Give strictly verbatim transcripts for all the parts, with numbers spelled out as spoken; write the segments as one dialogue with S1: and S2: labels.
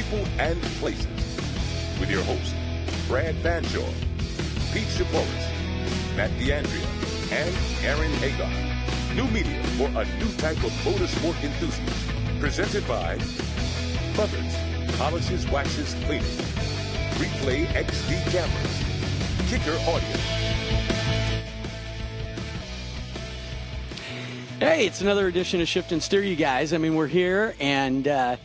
S1: people and places. With your hosts, Brad Fanshaw, Pete Shaporis, Matt D'Andrea, and Aaron Hagar. New media for a new type of motorsport enthusiast. Presented by Mothers, Polishes, Waxes, Cleaners, Replay X D Cameras, Kicker Audio.
S2: Hey, it's another edition of Shift and Steer, you guys. I mean, we're here, and uh,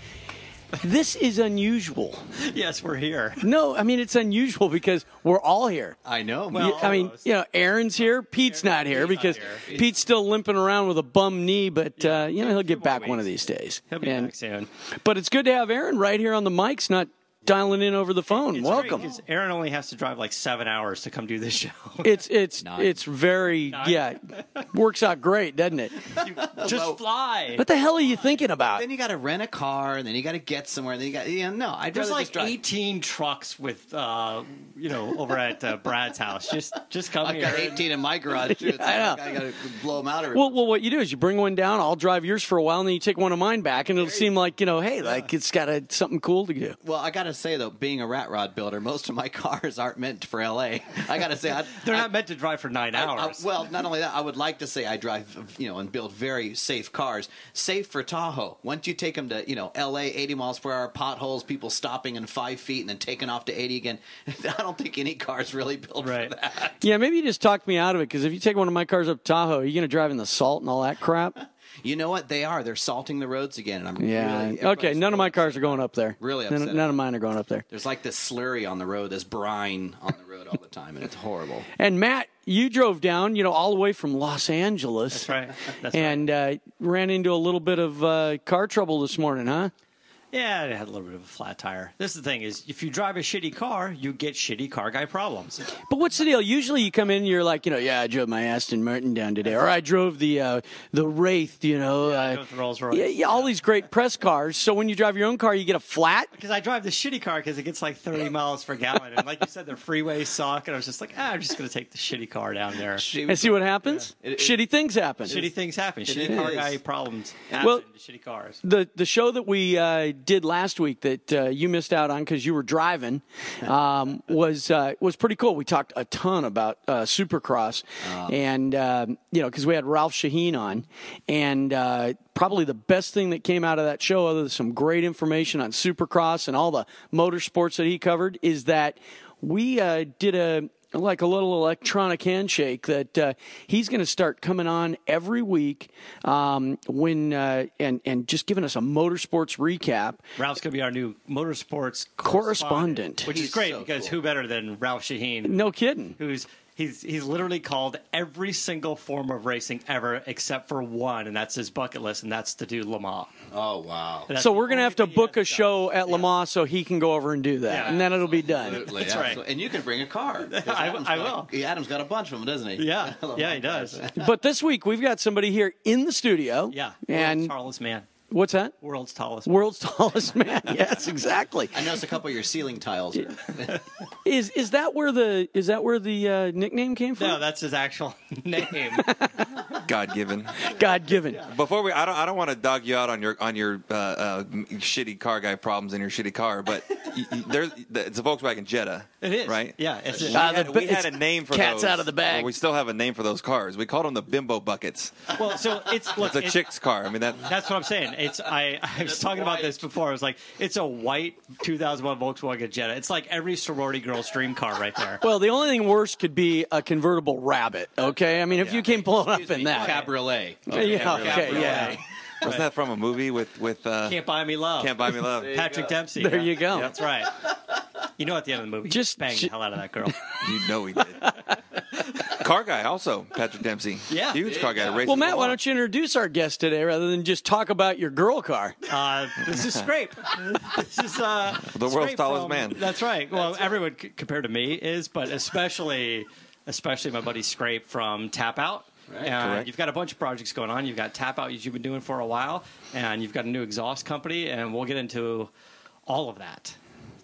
S2: this is unusual.
S3: Yes, we're here.
S2: No, I mean, it's unusual because we're all here.
S4: I know.
S3: Well,
S2: You- I mean, you know, Aaron's here. Pete's not here
S3: Pete's not
S2: because
S3: here.
S2: Pete's still limping around with a bum knee, but, uh, you know, he'll get
S3: more
S2: back one of
S3: weeks.
S2: these days.
S3: He'll be
S2: And-
S3: back soon.
S2: But it's good to have Aaron right here on the mics, not dialing in over the phone.
S3: It's
S2: Welcome.
S3: great 'cause Aaron only has to drive like seven hours to come do this show.
S2: It's it's
S4: Nine.
S2: it's very yeah, works out great, doesn't it?
S3: Just fly.
S2: What the hell are you thinking about?
S4: Then you got to rent a car, and then you got to get somewhere. And then you got, you know, no, I'd
S3: There's
S4: rather
S3: like
S4: just drive.
S3: eighteen trucks with, uh, you know, over at uh, Brad's house. Just, just come
S4: I've
S3: here.
S4: got eighteen in my garage too. It's
S2: I know.
S4: like I got to blow them out. Every
S2: Well, well, what you do is you bring one down. I'll drive yours for a while, and then you take one of mine back, and it'll seem like you know, hey, like it's got a, something cool to do.
S4: Well, I got to say though, being a rat rod builder, most of my cars aren't meant for L A. I got to say, I,
S3: They're
S4: I,
S3: not meant to drive for nine
S4: I- I-
S3: hours.
S4: well, not only that, I would like to say I drive, you know, and build very safe cars. Safe for Tahoe. Once you take them to, you know, L A, eighty miles per hour, potholes, people stopping in five feet and then taking off to eighty again. I don't think any car's really built
S3: Right.
S4: for that.
S2: Yeah, maybe you just talked me out of it because if you take one of my cars up Tahoe, you're going to drive in the salt and all that crap.
S4: You know what? They are. They're salting the roads again. And I'm
S2: Yeah.
S4: really,
S2: Okay.
S4: everybody's
S2: None of my
S4: really
S2: cars
S4: upset
S2: are going
S4: about
S2: up there.
S4: Really
S2: None,
S4: upset
S2: none of
S4: about
S2: mine are going up there.
S4: There's like this slurry on the road, this brine on the road all the time, and it's horrible.
S2: And Matt, you drove down, you know, all the way from Los Angeles.
S3: That's right. That's right.
S2: and uh, ran into a little bit of uh, car trouble this morning, huh?
S3: Yeah, it had a little bit of a flat tire. This is the thing is, if you drive a shitty car, you get shitty car guy problems.
S2: But what's the deal? Usually you come in, you're like, you know, yeah, I drove my Aston Martin down today, or I drove the uh, the Wraith, you know,
S3: I
S2: uh,
S3: drove the Rolls Royce.
S2: yeah, yeah, all these great press cars. So when you drive your own car, you get a flat.
S3: Because I drive the shitty car because it gets like thirty miles per gallon. And like you said, the freeways suck. And I was just like, ah, I'm just going to take the shitty car down there.
S2: And see what happens?
S4: It- it-
S2: Shitty things happen.
S3: Shitty things happen. Shitty car
S4: is.
S3: guy problems happen
S2: Well-
S3: to shitty cars.
S2: The the show that we uh, did last week that uh, you missed out on because you were driving um, was uh, was pretty cool. We talked a ton about uh, Supercross, and um, you know because we had Ralph Shaheen on, and uh, probably the best thing that came out of that show, other than some great information on Supercross and all the motorsports that he covered, is that we uh, did a like a little electronic handshake that uh, he's going to start coming on every week um, when uh, and and just giving us a motorsports recap.
S3: Ralph's going to be our new motorsports
S2: Correspondent.
S3: which is
S4: He's
S3: great
S4: so
S3: because
S4: cool.
S3: who better than Ralph Shaheen?
S2: No kidding.
S3: Who's he's he's literally called every single form of racing ever except for one, and that's his bucket list, and that's to do Le Mans.
S4: Oh, wow.
S3: That's
S2: So
S3: the
S2: we're going to
S3: only
S2: have to
S3: thing he
S2: book a
S3: hasn't
S2: show
S3: done.
S2: at Le Mans so he can go over and do that,
S3: Yeah.
S2: and then it'll be done.
S4: Absolutely,
S3: That's right.
S4: absolutely. And you can bring a car. 'cause
S3: I-
S4: Adam's
S3: I
S4: got-
S3: will.
S4: yeah, Adam's got a bunch of them, doesn't he?
S3: Yeah,
S4: I love
S3: yeah,
S4: my
S3: he does.
S4: cars.
S2: But this week we've got somebody here in the studio.
S3: Yeah, world's
S2: And
S3: tallest man,
S2: what's that?
S3: world's tallest.
S2: World's tallest man. Yes, exactly.
S4: I noticed a couple of your ceiling tiles. Are,
S2: Is is that where the is that where the uh, nickname came from?
S3: No, that's his actual name.
S5: God given.
S2: God given.
S5: Before we, I don't, I don't want to dog you out on your on your uh, uh, shitty car guy problems in your shitty car, but y- y- there's it's a Volkswagen Jetta.
S3: It is,
S5: right?
S3: Yeah, it's
S5: We,
S3: a,
S2: Uh, the
S5: had,
S2: ba-
S5: we had a
S2: it's
S5: name for
S2: cats
S5: those.
S2: out of the bag.
S5: Well, we still have a name for those cars. We called them the bimbo buckets.
S3: well. So it's look,
S5: It's a
S3: it's-
S5: chick's car. I mean that.
S3: That's what I'm saying. It's I, I was talking about this before. I was like, it's a white two thousand one Volkswagen Jetta. It's like every sorority girl's dream car right there.
S2: Well, the only thing worse could be a convertible Rabbit. Okay, I mean if you came pulling up in that.
S4: Cabriolet.
S2: Yeah, okay, yeah.
S5: Wasn't that from a movie with with uh,
S3: Can't buy me love.
S5: Can't Buy Me Love?
S3: Patrick Dempsey.
S2: There you go.
S3: That's right. You know, at the end of the movie,
S2: Just-
S3: just bang
S2: ju-
S3: the hell out of that girl.
S5: You know he did. Car guy also, Patrick Dempsey.
S3: Yeah.
S5: huge car guy. races
S2: Well, Matt,
S5: the
S2: why
S5: law.
S2: don't you introduce our guest today rather than just talk about your girl car?
S3: Uh, this is Scrape. This is uh,
S5: The world's
S3: Scrape
S5: tallest
S3: from-
S5: man.
S3: That's right. Well, everyone c- compared to me is, but especially, especially my buddy Scrape from Tap Out.
S4: Right.
S3: And
S5: Correct.
S3: you've got a bunch of projects going on. You've got Tap Out, which you've been doing for a while, and you've got a new exhaust company, and we'll get into all of that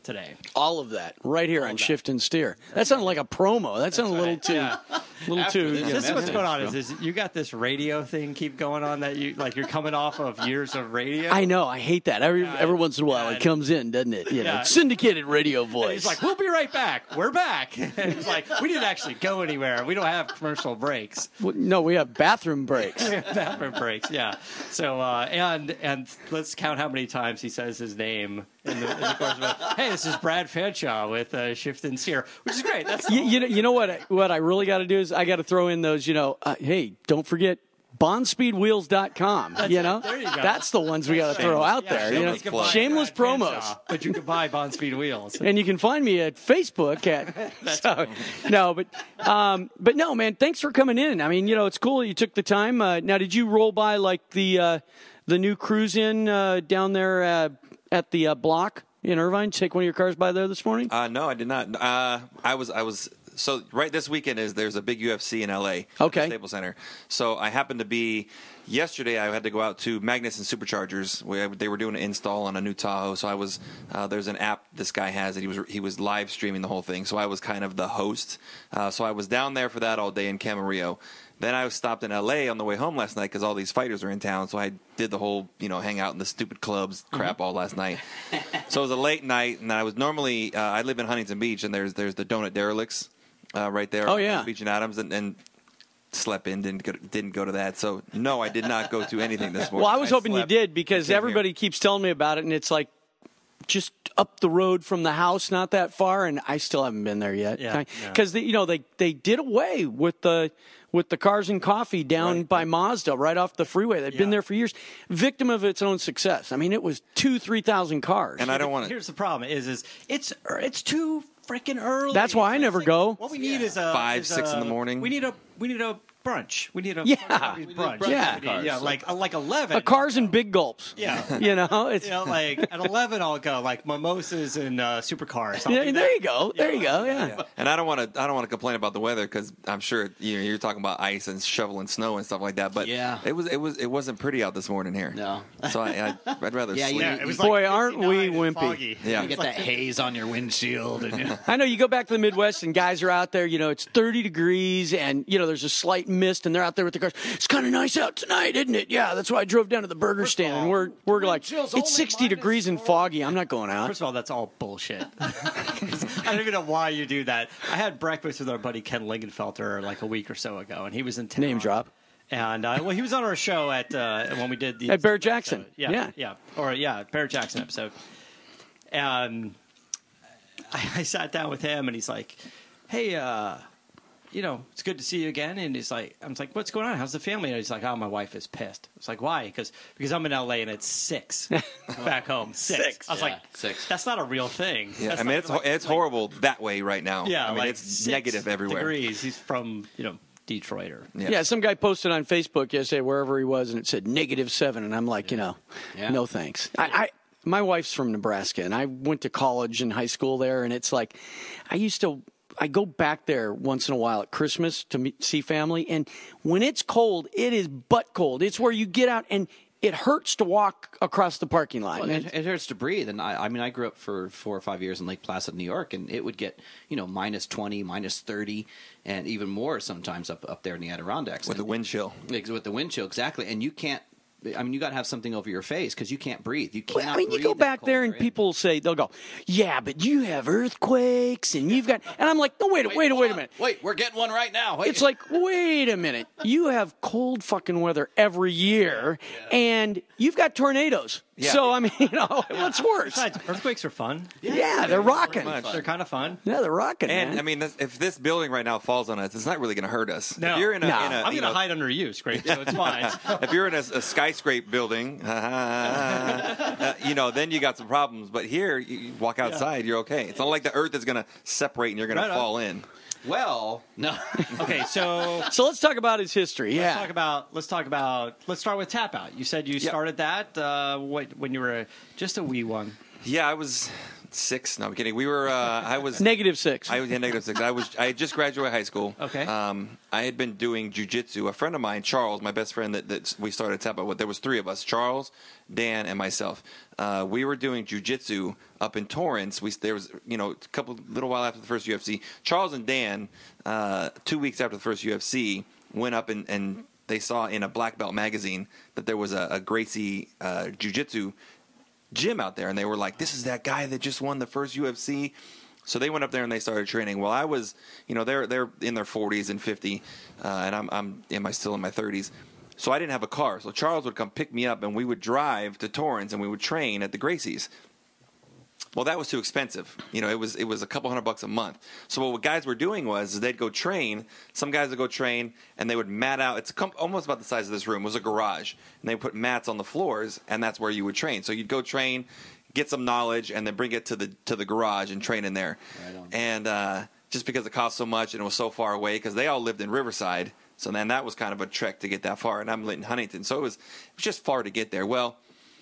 S3: today.
S2: All of that right here on Shift and Steer. That sounded like a promo. That sounded a little too,
S3: Yeah.
S2: little
S4: After
S2: too.
S4: this,
S2: you know.
S3: This is what's
S4: message,
S3: going on
S4: bro.
S3: is, is you got this radio thing keep going on that you like you're coming off of years of radio.
S2: I know. I hate that. Every
S3: Yeah,
S2: every once in a while,
S3: yeah.
S2: it comes in, doesn't it? You know,
S3: Yeah.
S2: syndicated radio
S3: And
S2: voice.
S3: he's like, we'll be right back. We're back. And he's like, we didn't actually go anywhere. We don't have commercial breaks.
S2: Well, no, we have bathroom breaks.
S3: Bathroom breaks, yeah. So uh, and and let's count how many times he says his name in the, in the course of it. Hey, this is Brad Fanshaw with uh, Shift and Steer, which is great. That's
S2: you, you know, you know what? I- What I really got to do is I got to throw in those. You know, uh, hey, don't forget bond speed wheels dot com. You know,
S3: There you go.
S2: that's the ones we got to throw out
S3: Yeah,
S2: there. You know,
S3: shameless plug.
S2: shameless
S3: Brad
S2: promos.
S3: Fanshaw, but you can buy Bond Speed Wheels.
S2: And you can find me at Facebook at so, no, but um, but no, man. Thanks for coming in. I mean, you know, it's cool that you took the time. Uh, now, did you roll by like the uh, the new cruise in uh, down there uh, at the uh, block in Irvine? Take one of your cars by there this morning.
S5: Uh, no, I did not. Uh, I was I was so right this weekend is there's a big U F C in L A. at the
S2: Okay.
S5: Staples Center. So I happened to be yesterday. I had to go out to Magnus and Superchargers. Where they were doing an install on a new Tahoe. So I was uh, there's an app this guy has that he was he was live streaming the whole thing. So I was kind of the host. Uh, so I was down there for that all day in Camarillo. Then I stopped in L A on the way home last night because all these fighters were in town. So I did the whole, you know, hang out in the stupid clubs crap all last night. So it was a late night, and I was normally uh, I live in Huntington Beach, and there's there's the Donut Derelicts uh, right there.
S2: Oh, yeah.
S5: on Beach and Adams, and, and slept in, didn't go, didn't go to that. So no, I did not go to anything this morning.
S2: Well, I was hoping you
S5: slept
S2: did because
S5: and came
S2: everybody
S5: here.
S2: keeps telling me about it, and it's like just up the road from the house, not that far, and I still haven't been there yet.
S3: Yeah,
S2: Because you know they they did away with the with the cars and coffee down by Mazda, right off the freeway. They've been
S3: Yeah.
S2: there for years, victim of its own success. I mean, it was two, three thousand cars.
S5: And I don't want to.
S3: Here's the problem: is is it's it's too freaking early.
S2: That's why I
S3: It's
S2: never
S3: like-
S2: go.
S3: What we need is a
S5: Five,
S3: is
S5: six
S3: a-
S5: in the morning.
S3: We need a we need a brunch. We need a
S2: Yeah.
S3: fucking
S2: We need
S3: brunch.
S4: brunch
S2: Yeah.
S4: cars.
S3: yeah, like like eleven.
S2: Uh, cars in big gulps.
S3: Yeah.
S2: You know, it's
S3: You know, like at eleven, I'll go like mimosas and uh, supercars. I'll
S2: yeah,
S3: do
S2: there
S3: that.
S2: you go. There you go. Yeah.
S5: And I don't want to. I don't want to complain about the weather because I'm sure you know, you're talking about ice and shoveling snow and stuff like that. But
S4: Yeah.
S5: it was it was it wasn't pretty out this morning here.
S4: No.
S5: So I, I I'd rather
S4: Yeah,
S5: sleep.
S3: Yeah, it was
S2: Boy,
S3: like
S2: aren't we
S3: fifty-nine and
S2: wimpy.
S3: foggy.
S5: Yeah.
S4: You get that haze on your windshield. And you
S2: I know you go back to the Midwest and guys are out there, you know, it's thirty degrees and, you know, there's a slight mist and they're out there with the cars. It's kind of nice out tonight, isn't it? Yeah, that's why I drove down to the burger stand and we're, we're like,
S4: chill's only
S2: it's sixty
S4: minus
S2: degrees and foggy. I'm not going out.
S3: First of all, that's all bullshit. I don't even know why you do that. I had breakfast with our buddy Ken Lingenfelter like a week or so ago, and he was in town.
S2: Name drop.
S3: And uh, well, he was on our show at uh, when we did the
S2: At Barrett Jackson.
S3: episode. Yeah,
S2: Yeah.
S3: yeah, or yeah, Barrett Jackson episode. And I, I sat down with him, and he's like, "Hey, uh, you know, it's good to see you again." And he's like, "I'm like, what's going on? How's the family?" And he's like, "Oh, my wife is pissed." It's like, "Why?" Because because I'm in L A and it's six back home. Six.
S2: Six.
S3: I was
S4: Yeah,
S3: like,
S4: six.
S3: That's not a real thing.
S5: Yeah,
S3: That's
S5: I
S3: not
S5: mean it's
S3: like-
S5: it's horrible that way right now.
S3: Yeah,
S5: I mean
S3: like
S5: it's
S3: six
S5: negative everywhere.
S3: Degrees. He's from you know Detroit or
S5: Yeah.
S2: Yeah, some guy posted on Facebook yesterday, wherever he was, and it said negative seven. And I'm like, you know,
S4: Yeah.
S2: no thanks. I, I My wife's from Nebraska, and I went to college and high school there, and it's like, I used to. I go back there once in a while at Christmas to meet, see family, and when it's cold, it is butt cold. It's where you get out, and it hurts to walk across the parking lot.
S4: Well,
S2: And
S4: it, it hurts to breathe, and I, I mean, I grew up for four or five years in Lake Placid, New York, and it would get, you know, minus twenty, minus thirty, and even more sometimes up up there in the Adirondacks
S5: With the
S4: And-
S5: wind chill.
S4: ex- with the wind chill, exactly. And you can't. I mean, you got to have something over your face because you can't breathe. You
S2: Well,
S4: can't.
S2: I mean, you go back there and people say, they'll go, yeah, but you have earthquakes and you've got, and I'm like, no, wait, wait, wait, wait a minute.
S4: Wait, we're getting one right now. Wait.
S2: It's like, wait a minute. You have cold fucking weather every year and you've got tornadoes.
S5: Yeah.
S2: So, I mean, you know, what's worse?
S3: Besides, earthquakes are fun.
S2: Yeah, they're rocking.
S5: much.
S3: They're kind of fun.
S2: Yeah, they're rocking,
S5: And
S2: man.
S5: I mean, this, if this building right now falls on us, it's not really going to hurt us.
S3: No.
S5: If you're in a,
S2: No.
S5: in a
S3: I'm
S5: you
S3: going to
S5: know,
S3: hide under you, Scrape, so it's fine.
S5: if you're in a, a skyscraper building, uh, you know, then you got some problems. But here, you walk outside, you're okay. It's not like the Earth is going to separate and you're going
S3: Right
S5: to
S3: on.
S5: fall in.
S4: well, no.
S3: Okay, so
S2: so let's talk about his history.
S3: let's talk
S2: Yeah.
S3: about let's talk about let's start with Tap Out. You said you started that uh, what, when you were a, just a wee one.
S5: Yeah, I was six. No, I'm kidding. We were. Uh, I was
S2: Negative six.
S5: I was yeah, negative six. I was. I had just graduated high school.
S3: Okay.
S5: Um, I had been doing jujitsu. A friend of mine, Charles, my best friend, that, that we started Tap Out with. There was three of us: Charles, Dan, and myself. Uh, we were doing jujitsu up in Torrance. We there was you know a couple little while after the first U F C. Charles and Dan, uh, two weeks after the first U F C, went up and, and they saw in a black belt magazine that there was a, a Gracie uh, jiu-jitsu gym out there, and they were like, this is that guy that just won the first U F C. So they went up there and they started training. Well, I was, you know, they're they're in their forties and fifty, uh, and I'm I'm am I still in my thirties. So I didn't have a car. So Charles would come pick me up, and we would drive to Torrance, and we would train at the Gracie's. Well, that was too expensive. You know, it was it was a couple hundred bucks a month. So what guys were doing was is they'd go train. Some guys would go train, and they would mat out. It's almost about the size of this room. It was a garage, and they would put mats on the floors, and that's where you would train. So you'd go train, get some knowledge, and then bring it to the to the garage and train in there. Right on. And uh, just because it cost so much and it was so far away, because they all lived in Riverside, so then that was kind of a trek to get that far. And I'm in Huntington, so it was it was just far to get there. Well,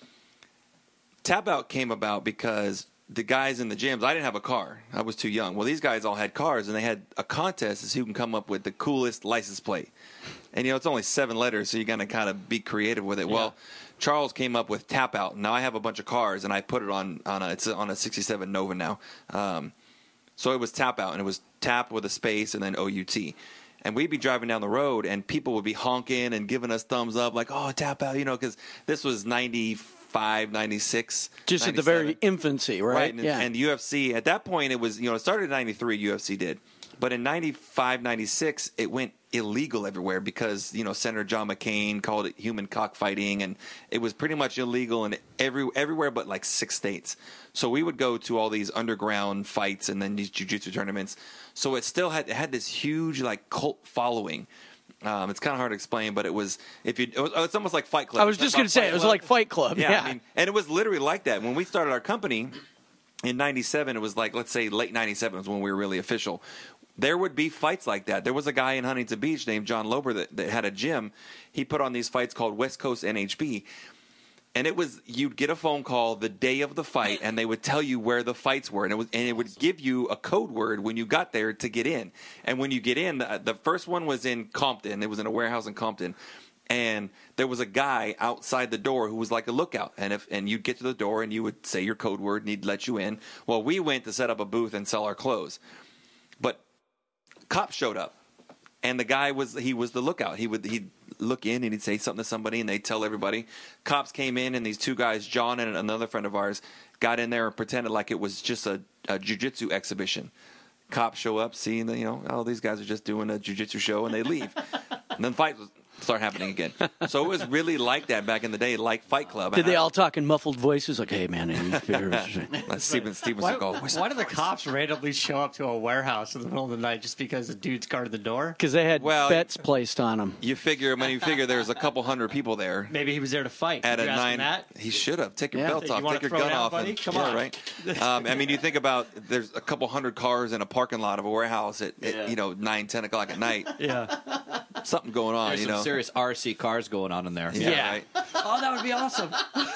S5: Tap Out came about because the guys in the gyms, I didn't have a car. I was too young. Well, these guys all had cars, and they had a contest as who can come up with the coolest license plate. And, you know, it's only seven letters, so you're going to kind of be creative with it. Yeah. Well, Charles came up with Tap Out. Now I have a bunch of cars, and I put it on, on a, it's on a sixty-seven Nova now. Um, so it was Tap Out, and it was tap with a space and then O U T. And we'd be driving down the road, and people would be honking and giving us thumbs up, like, oh, Tap Out, you know, because this was ninety-five, ninety-six,
S2: just at the very infancy, right?
S5: Right, and,
S2: yeah.
S5: and U F C, at that point, it was, you know, it started in ninety-three, U F C did. But in ninety-five, ninety-six, it went illegal everywhere because, you know, Senator John McCain called it human cockfighting, and it was pretty much illegal in every everywhere but like six states. So we would go to all these underground fights and then these jiu-jitsu tournaments. So it still had it had this huge like cult following. Um, it's kind of hard to explain, but it was if you it was, it's almost like Fight Club.
S2: I was just going to say it was
S5: Club.
S2: like Fight Club.
S5: Yeah,
S2: yeah.
S5: I mean, and it was literally like that when we started our company in ninety-seven. It was like, let's say late ninety-seven was when we were really official. There would be fights like that. There was a guy in Huntington Beach named John Lober that, that had a gym. He put on these fights called West Coast N H B. And it was, you'd get a phone call the day of the fight, and they would tell you where the fights were. And it was, and it would give you a code word when you got there to get in. And when you get in, the, the first one was in Compton. It was in a warehouse in Compton. And there was a guy outside the door who was like a lookout. And if and you'd get to the door, and you would say your code word, and he'd let you in. Well, we went to set up a booth and sell our clothes. But cops showed up, and the guy was he was the lookout. He would he'd look in and he'd say something to somebody, and they'd tell everybody. Cops came in, and these two guys, John and another friend of ours, got in there and pretended like it was just a, a jiu-jitsu exhibition. Cops show up, seeing that, you know, oh, these guys are just doing a jiu-jitsu show, and they leave. And then fights start happening again. So it was really like that back in the day, like Fight Club.
S2: Did they all talk in muffled voices? Like, hey, man, any
S5: Steven, Steven
S3: Why,
S5: Seagal.
S3: why do the cops randomly show up to a warehouse in the middle of the night just because the dude's guarded the door?
S2: Because they had
S5: Well,
S2: bets placed on them.
S5: You figure when you figure there's a couple hundred people there.
S3: Maybe he was there to fight.
S5: At
S3: Did
S5: a
S3: you ask him
S5: nine,
S3: that?
S5: he should have. Take your
S2: Yeah.
S5: belt
S3: You
S5: off.
S3: wanna
S5: Take your
S3: throw
S5: gun
S3: it out,
S5: off.
S3: buddy?
S5: And,
S3: Come
S5: yeah,
S3: on.
S5: right. Um, I mean, you think about there's a couple hundred cars in a parking lot of a warehouse at, at
S3: Yeah.
S5: you know nine, ten o'clock at night.
S3: Yeah.
S5: Something going on.
S4: There's
S5: you
S4: some
S5: know.
S4: serious R C cars going on in there.
S5: Yeah.
S3: Yeah.
S5: Right.
S3: Oh, that would be awesome.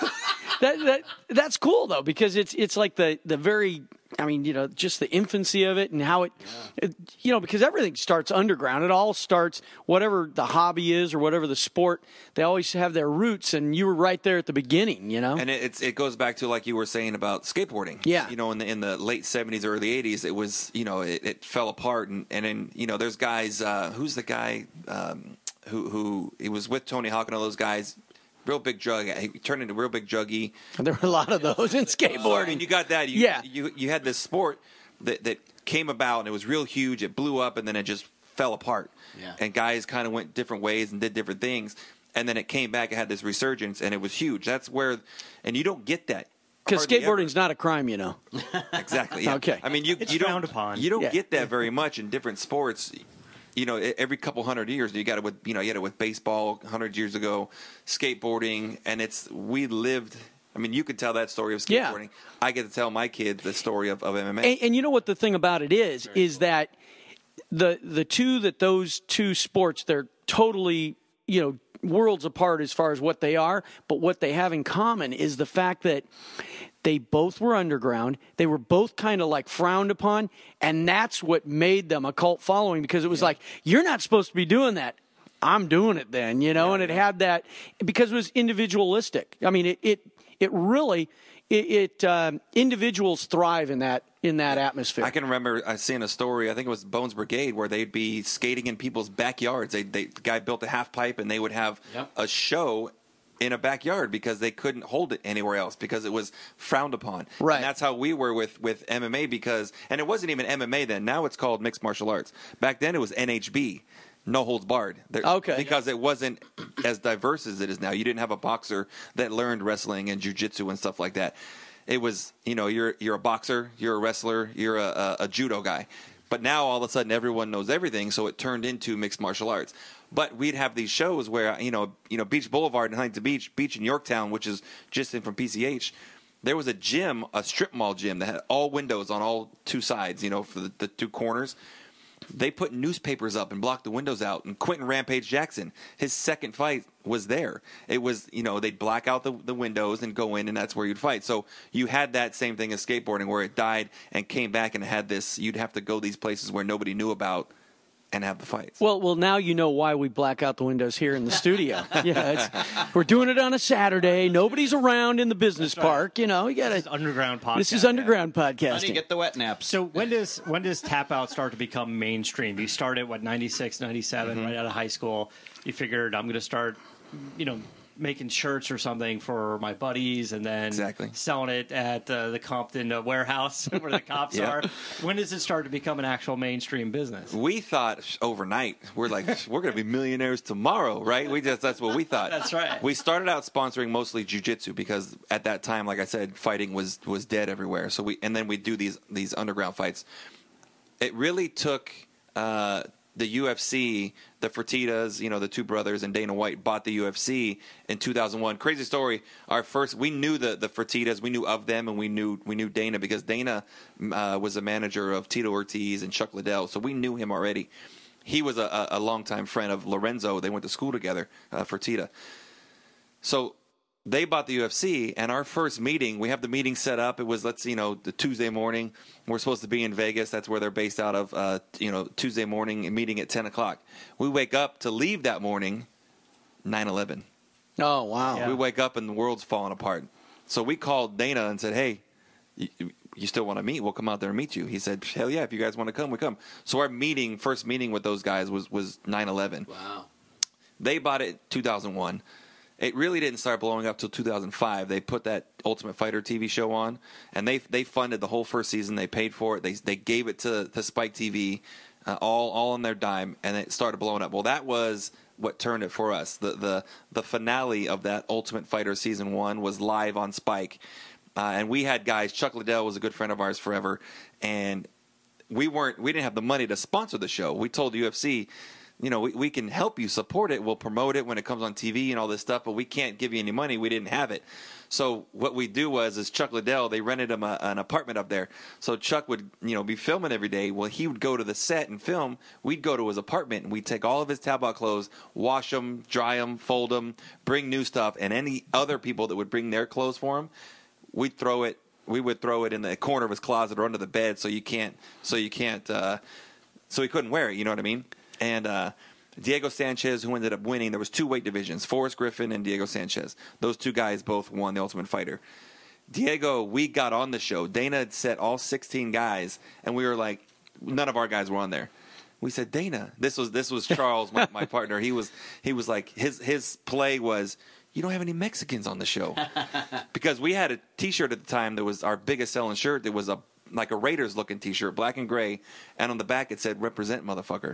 S2: That, that that's cool though, because it's it's like the the very I mean, you know, just the infancy of it and how it, it you know, because everything starts underground. It all starts, whatever the hobby is or whatever the sport, they always have their roots, and you were right there at the beginning, you know.
S5: And it, it's it goes back to like you were saying about skateboarding.
S2: Yeah.
S5: You know, in the in the late seventies, early eighties, it was you know it, it fell apart, and and then you know there's guys. Uh, who's the guy um, who who he was with Tony Hawk and all those guys. Real big drug. He turned into real big druggy.
S2: And there were a lot of those in skateboarding.
S5: And you got that. You,
S2: Yeah.
S5: You you had this sport that that came about and it was real huge. It blew up and then it just fell apart.
S4: Yeah.
S5: And guys kind of went different ways and did different things. And then it came back. It had this resurgence and it was huge. That's where, and you don't get that.
S2: Because
S5: hardly ever.
S2: skateboarding's not a crime, you know.
S5: Exactly. Yeah.
S2: Okay.
S5: I mean, you
S3: It's
S5: you don't
S3: frowned upon.
S5: you don't
S2: Yeah.
S5: get that very much in different sports. You know, every couple hundred years, you got it with you know, you had it with baseball hundred years ago, skateboarding, and it's we lived. I mean, you could tell that story of
S2: Yeah.
S5: skateboarding. I get to tell my kids the story of, of M M A.
S2: And, and you know what the thing about it is, is that the the two that those two sports, they're totally, you know, worlds apart as far as what they are, but what they have in common is the fact that They both were underground. They were both kind of like frowned upon, and that's what made them a cult following, because it was yeah. like, you're not supposed to be doing that. I'm doing it then, you know, yeah, and it yeah. had that because it was individualistic. I mean, it it, it really it, it um, individuals thrive in that in that atmosphere.
S5: I can remember I seeing a story. I think it was Bones Brigade, where they'd be skating in people's backyards. They, they the guy built a half pipe, and they would have yep. a show in a backyard because they couldn't hold it anywhere else because it was frowned upon.
S2: Right.
S5: And that's how we were with, with M M A, because, and it wasn't even M M A then. Now it's called mixed martial arts. Back then it was N H B. No holds barred. There,
S2: okay.
S5: Because it wasn't as diverse as it is now. You didn't have a boxer that learned wrestling and jiu-jitsu and stuff like that. It was, you know, you're you're a boxer, you're a wrestler, you're a, a, a judo guy. But now all of a sudden everyone knows everything, so it turned into mixed martial arts. But we'd have these shows where, you know, you know, Beach Boulevard in Huntington Beach, Beach in Yorktown, which is just in from P C H, there was a gym, a strip mall gym that had all windows on all two sides, you know, for the, the two corners. They put newspapers up and blocked the windows out. And Quentin Rampage Jackson, his second fight was there. It was, you know, they'd black out the, the windows and go in, and that's where you'd fight. So you had that same thing as skateboarding, where it died and came back and had this, you'd have to go these places where nobody knew about and have the fights.
S2: Well, well, now you know why we black out the windows here in the studio. Yeah, it's, we're doing it on a Saturday. Nobody's around in the business
S3: That's right.
S2: park. You know, you got
S3: to underground podcast.
S2: This is underground yeah. podcasting.
S4: How do you get the wet naps?
S3: So when does when does Tap Out start to become mainstream? You started what ninety-six, ninety-seven, mm-hmm. right out of high school. You figured I'm going to start, you know, making shirts or something for my buddies, and then
S5: exactly.
S3: selling it at uh, the Compton uh, warehouse where the cops yeah. are. When does it start to become an actual mainstream business?
S5: We thought overnight. We're like, we're going to be millionaires tomorrow, right? We just that's what we thought.
S3: That's right.
S5: We started out sponsoring mostly jiu-jitsu because at that time, like I said, fighting was was dead everywhere. So we and then we do these these underground fights. It really took. Uh, The U F C, the Fertittas, you know, the two brothers, and Dana White bought the U F C in two thousand one. Crazy story. Our first, we knew the the Fertittas, we knew of them, and we knew we knew Dana because Dana uh, was a manager of Tito Ortiz and Chuck Liddell, so we knew him already. He was a, a longtime friend of Lorenzo. They went to school together, uh, Fertitta. So they bought the U F C, and our first meeting, we have the meeting set up. It was, let's you know, the Tuesday morning. We're supposed to be in Vegas. That's where they're based out of, uh, you know, Tuesday morning, meeting at ten o'clock. We wake up to leave that morning, nine eleven.
S2: Oh, wow.
S3: Yeah.
S5: We wake up, and the world's falling apart. So we called Dana and said, hey, you, you still want to meet? We'll come out there and meet you. He said, hell yeah, if you guys want to come, we come. So our meeting, first meeting with those guys was, was nine eleven.
S4: Wow.
S5: They bought it in two thousand one. It really didn't start blowing up till two thousand five. They put that Ultimate Fighter T V show on, and they they funded the whole first season. They paid for it. They they gave it to, to Spike T V, uh, all all on their dime, and it started blowing up. Well, that was what turned it for us. The the the finale of that Ultimate Fighter season one was live on Spike, uh, and we had guys. Chuck Liddell was a good friend of ours forever, and we weren't we didn't have the money to sponsor the show. We told U F C, you know, we, we can help you support it. We'll promote it when it comes on T V and all this stuff, but we can't give you any money. We didn't have it. So what we do was, is Chuck Liddell, they rented him a, an apartment up there. So Chuck would, you know, be filming every day. Well, he would go to the set and film. We'd go to his apartment, and we'd take all of his Tap Out clothes, wash them, dry them, fold them, bring new stuff, and any other people that would bring their clothes for him, we'd throw it. We would throw it in the corner of his closet or under the bed, so you can't, so you can't, uh, so he couldn't wear it. You know what I mean? And uh, Diego Sanchez, who ended up winning, there was two weight divisions, Forrest Griffin and Diego Sanchez. Those two guys both won the Ultimate Fighter. Diego, we got on the show. Dana had set all sixteen guys, and we were like, none of our guys were on there. We said, Dana, this was this was Charles, my, my partner. He was he was like, his his play was, you don't have any Mexicans on the show. Because we had a T-shirt at the time that was our biggest selling shirt. It was a like a Raiders-looking T-shirt, black and gray, and on the back it said, represent, motherfucker.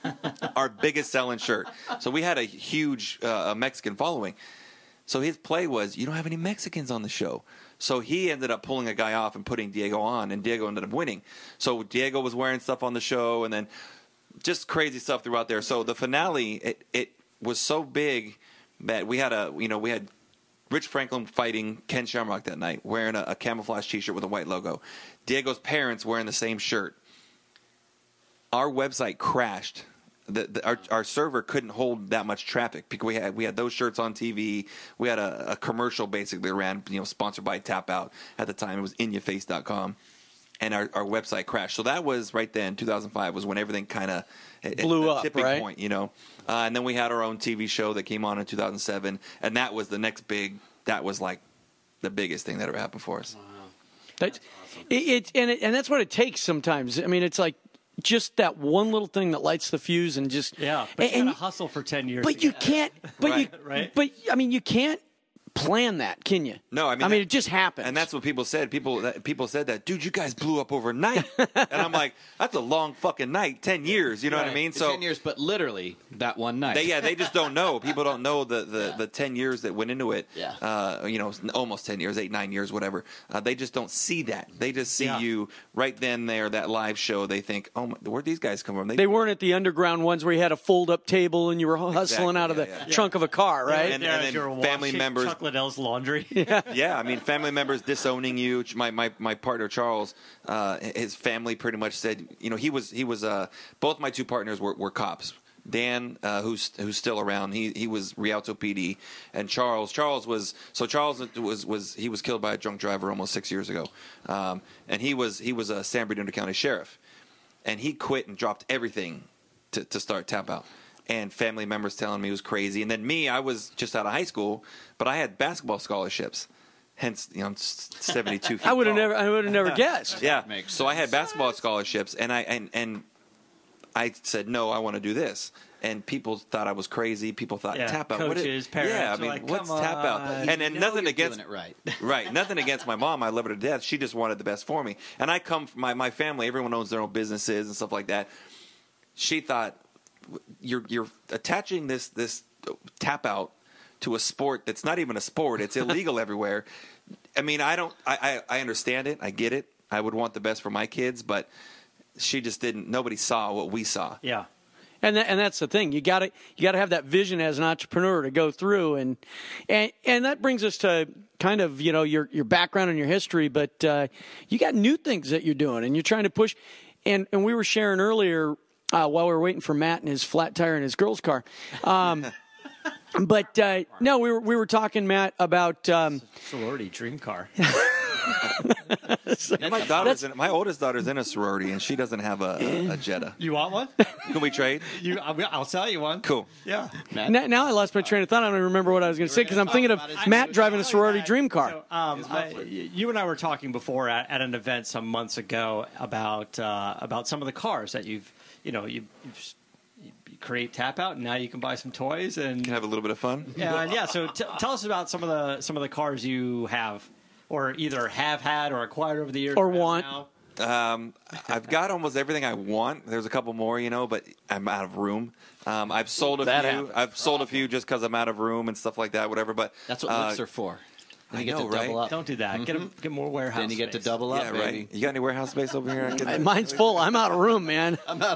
S5: Our biggest selling shirt. So we had a huge uh, Mexican following. So his play was, you don't have any Mexicans on the show. So he ended up pulling a guy off and putting Diego on, and Diego ended up winning. So Diego was wearing stuff on the show, and then just crazy stuff throughout there. So the finale, it, it was so big that we had a, you know, we had Rich Franklin fighting Ken Shamrock that night, wearing a, a camouflage T-shirt with a white logo. Diego's parents wearing the same shirt. Our website crashed the, the, our, our server couldn't hold that much traffic because we had we had those shirts on T V. We had a, a commercial basically ran, you know, sponsored by Tap Out at the time. It was in your face dot com, and our, our website crashed. So that was right then, two thousand five was when everything kind of
S2: blew up,
S5: tipping
S2: right?
S5: point, you know. Uh, and then we had our own T V show that came on in two thousand seven, and that was the next big. That was like the biggest thing that ever happened for us.
S4: Wow.
S2: That's, it, it, and it, and that's what it takes sometimes. I mean, it's like just that one little thing that lights the fuse, and just
S3: Yeah, but
S2: and,
S3: you
S2: and-
S3: gotta hustle for ten years.
S2: But
S3: to
S2: you
S3: get-
S2: can't. But
S5: Right.
S2: you.
S3: Right.
S2: But I mean, you can't plan that, can you?
S5: No, I mean,
S2: I mean,
S5: that-
S2: it just happens.
S5: And that's what people said. People that, people said that, dude, you guys blew up overnight. And I'm like, that's a long fucking night, ten years. You know what I mean?
S4: It's
S5: So
S4: ten years, but literally that one night.
S5: They, yeah, they just don't know. People don't know the, the,
S4: Yeah.
S5: the ten years that went into it.
S4: Yeah.
S5: Uh, you know, almost ten years, eight, nine years, whatever. Uh, they just don't see that. They just see
S3: Yeah.
S5: you right then there, that live show. They think, oh, my, where'd these guys come from?
S2: They weren't at the underground ones where you had a fold-up table and you were hustling
S5: Exactly,
S2: out of the
S5: yeah, yeah.
S2: trunk of a car, right?
S5: And-
S3: There
S5: and
S3: as
S5: then
S3: you were
S5: family
S3: washing
S5: members-
S3: Chuck Liddell's laundry.
S5: Yeah, I mean, family members disowning you. My my, my partner Charles, uh, his family pretty much said, you know, he was he was uh, both my two partners were, were cops. Dan, uh, who's who's still around, he he was Rialto P D, and Charles Charles was so Charles was was he was killed by a drunk driver almost six years ago, um, and he was he was a San Bernardino County sheriff, and he quit and dropped everything to to start Tap Out. And family members telling me it was crazy. And then me, I was just out of high school, but I had basketball scholarships. Hence, you know, I'm seventy-two feet
S2: I would have
S5: tall.
S2: never. I would have never guessed.
S5: Yeah.
S4: Makes
S5: So I had basketball scholarships, and I and and I said no, I want to do this. And people thought I was crazy. People thought
S3: Yeah,
S5: Tap Out. what is-
S3: coaches, parents
S5: yeah, I
S3: are
S5: mean,
S3: like,
S5: what's
S3: "Come
S5: Tap Out?
S3: on."
S5: And and
S4: You know
S5: nothing
S4: you're
S5: against
S4: doing it right.
S5: right, nothing against my mom. I love her to death. She just wanted the best for me. And I come from my my family. Everyone owns their own businesses and stuff like that. She thought you're you're attaching this this Tap Out to a sport that's not even a sport. It's illegal everywhere. I mean, I don't. I, I I understand it. I get it. I would want the best for my kids, but she just didn't. Nobody saw what we saw.
S3: Yeah.
S2: And that, and that's the thing. You got to you got to have that vision as an entrepreneur to go through, and and and that brings us to kind of you know your your background and your history. But uh, you got new things that you're doing, and you're trying to push. And and we were sharing earlier uh, while we were waiting for Matt and his flat tire in his girl's car. Um, but uh, no, we were we were talking, Matt, about. Um,
S3: Sorority dream car.
S5: And my daughter's in, my oldest daughter's in a sorority, and she doesn't have a, a Jetta.
S3: You want one?
S5: Can we trade?
S3: You, I'll, I'll sell you one.
S5: Cool.
S3: Yeah.
S2: now, now I lost my train of thought. I don't even remember what I was going to say because I'm thinking of Matt driving a sorority dream car.
S3: So, um, I, you and I were talking before at, at an event some months ago about uh, about some of the cars that you've you know you you've, you create Tap Out, and now you can buy some toys and
S5: Can have a little bit of fun.
S3: yeah, and yeah. So t- tell us about some of the some of the cars you have, or either have had or acquired over the years,
S2: Or
S3: have
S2: want.
S3: now.
S5: Um, I've got almost everything I want. There's a couple more, you know, but I'm out of room. Um, I've sold a
S2: That
S5: few.
S2: happens.
S5: I've sold a few just because I'm out of room and stuff like that, whatever. But
S4: That's what
S5: uh,
S4: lifts are for. Then
S5: I
S4: you get
S5: know,
S4: to double
S5: right?
S4: up.
S3: Don't do that. Get 'em- get more warehouse.
S4: Then you get to
S3: space.
S4: double up,
S5: yeah,
S4: baby.
S5: right. You got any warehouse space over here? I can-
S2: Mine's full. I'm out of room, man.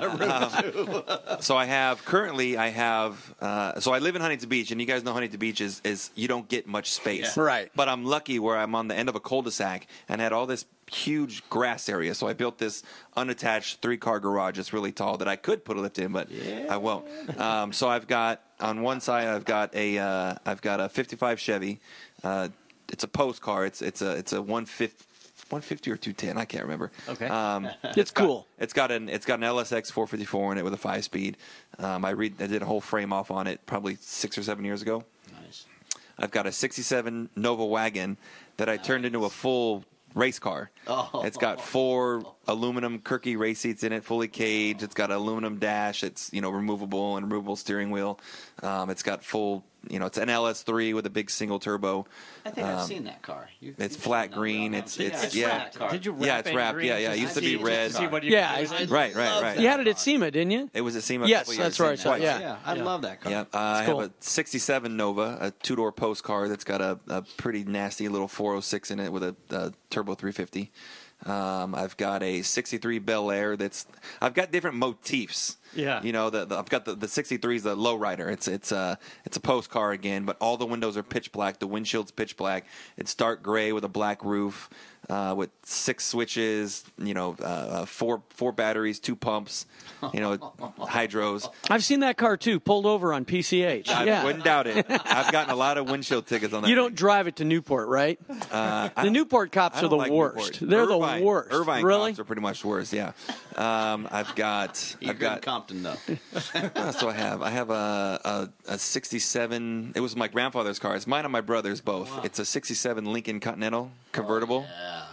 S5: So I have currently I have uh, so I live in Huntington Beach, and you guys know Huntington Beach is, is you don't get much space,
S2: Yeah. Right.
S5: But I'm lucky where I'm on the end of a cul-de-sac and had all this huge grass area. So I built this unattached three car garage. It's really tall that I could put a lift in, but I won't. Um, so I've got on one side I've got a uh, I've got a fifty-five Chevy. Uh, it's a post car. It's it's a it's a one fifty. one fifty or two ten, I can't remember.
S3: Okay.
S5: Um,
S2: It's cool.
S5: It's got an it's got an L S X four fifty-four in it with a five speed. Um, I read I did a whole frame off on it probably six or seven years ago.
S4: Nice.
S5: I've got a sixty-seven Nova wagon that I turned into a full race car.
S4: Oh.
S5: It's got four aluminum Kirky race seats in it, fully caged. It's got an aluminum dash. It's you know removable and removable steering wheel. Um, it's got full. You know, it's an L S three with a big single turbo.
S4: I think I've
S5: Um,
S4: seen that car. You've,
S5: it's
S4: you've
S5: flat
S4: shown
S5: green.
S4: that
S5: It's
S4: around.
S5: it's
S3: It's
S5: yeah.
S3: wrapped. Did you wrap
S5: Yeah, it's
S3: it in
S5: wrapped.
S3: green
S5: Yeah, yeah. It
S3: just
S5: used to
S3: see-
S5: be
S3: just
S5: red.
S3: see what you
S2: Yeah,
S3: can do?
S2: I-
S5: Right, right,
S4: love
S5: right.
S4: that
S2: You had it at
S4: car.
S2: SEMA, didn't you?
S5: It was a SEMA. a
S2: Yes,
S5: couple years.
S2: that's right.
S5: Twice.
S2: Yeah.
S4: Yeah, I
S3: Yeah.
S4: love that car.
S5: Yeah, uh, I
S2: cool.
S5: have a sixty-seven Nova, a two-door post car that's got a, a pretty nasty little four oh six in it with a, a turbo three fifty. Um, I've got a sixty-three Bel Air that's. I've got different motifs.
S3: Yeah.
S5: You know, the, the I've got the, the sixty-three is the lowrider. It's it's a it's a post car again, but all the windows are pitch black. The windshield's pitch black. It's dark gray with a black roof. uh, with six switches, you know, uh, four four batteries, two pumps, you know, hydros.
S2: I've seen that car too, pulled over on P C H.
S5: I
S2: yeah.
S5: wouldn't doubt it. I've gotten a lot of windshield tickets on that.
S2: You don't
S5: thing.
S2: drive it to Newport, right?
S5: Uh, I
S2: the
S5: don't-
S2: Newport cops
S5: I
S2: are
S5: don't
S2: the
S5: like
S2: worst.
S5: Newport.
S2: They're
S5: Irvine,
S2: the worst.
S5: Irvine
S2: really?
S5: cops are pretty much worse. Yeah. Um, I've got.
S4: You're
S5: I've
S4: good in
S5: got.
S4: Compton, though.
S5: What else do I have? I have a, a, a sixty-seven. It was my grandfather's car. It's mine and my brother's both. It's a sixty-seven Lincoln Continental convertible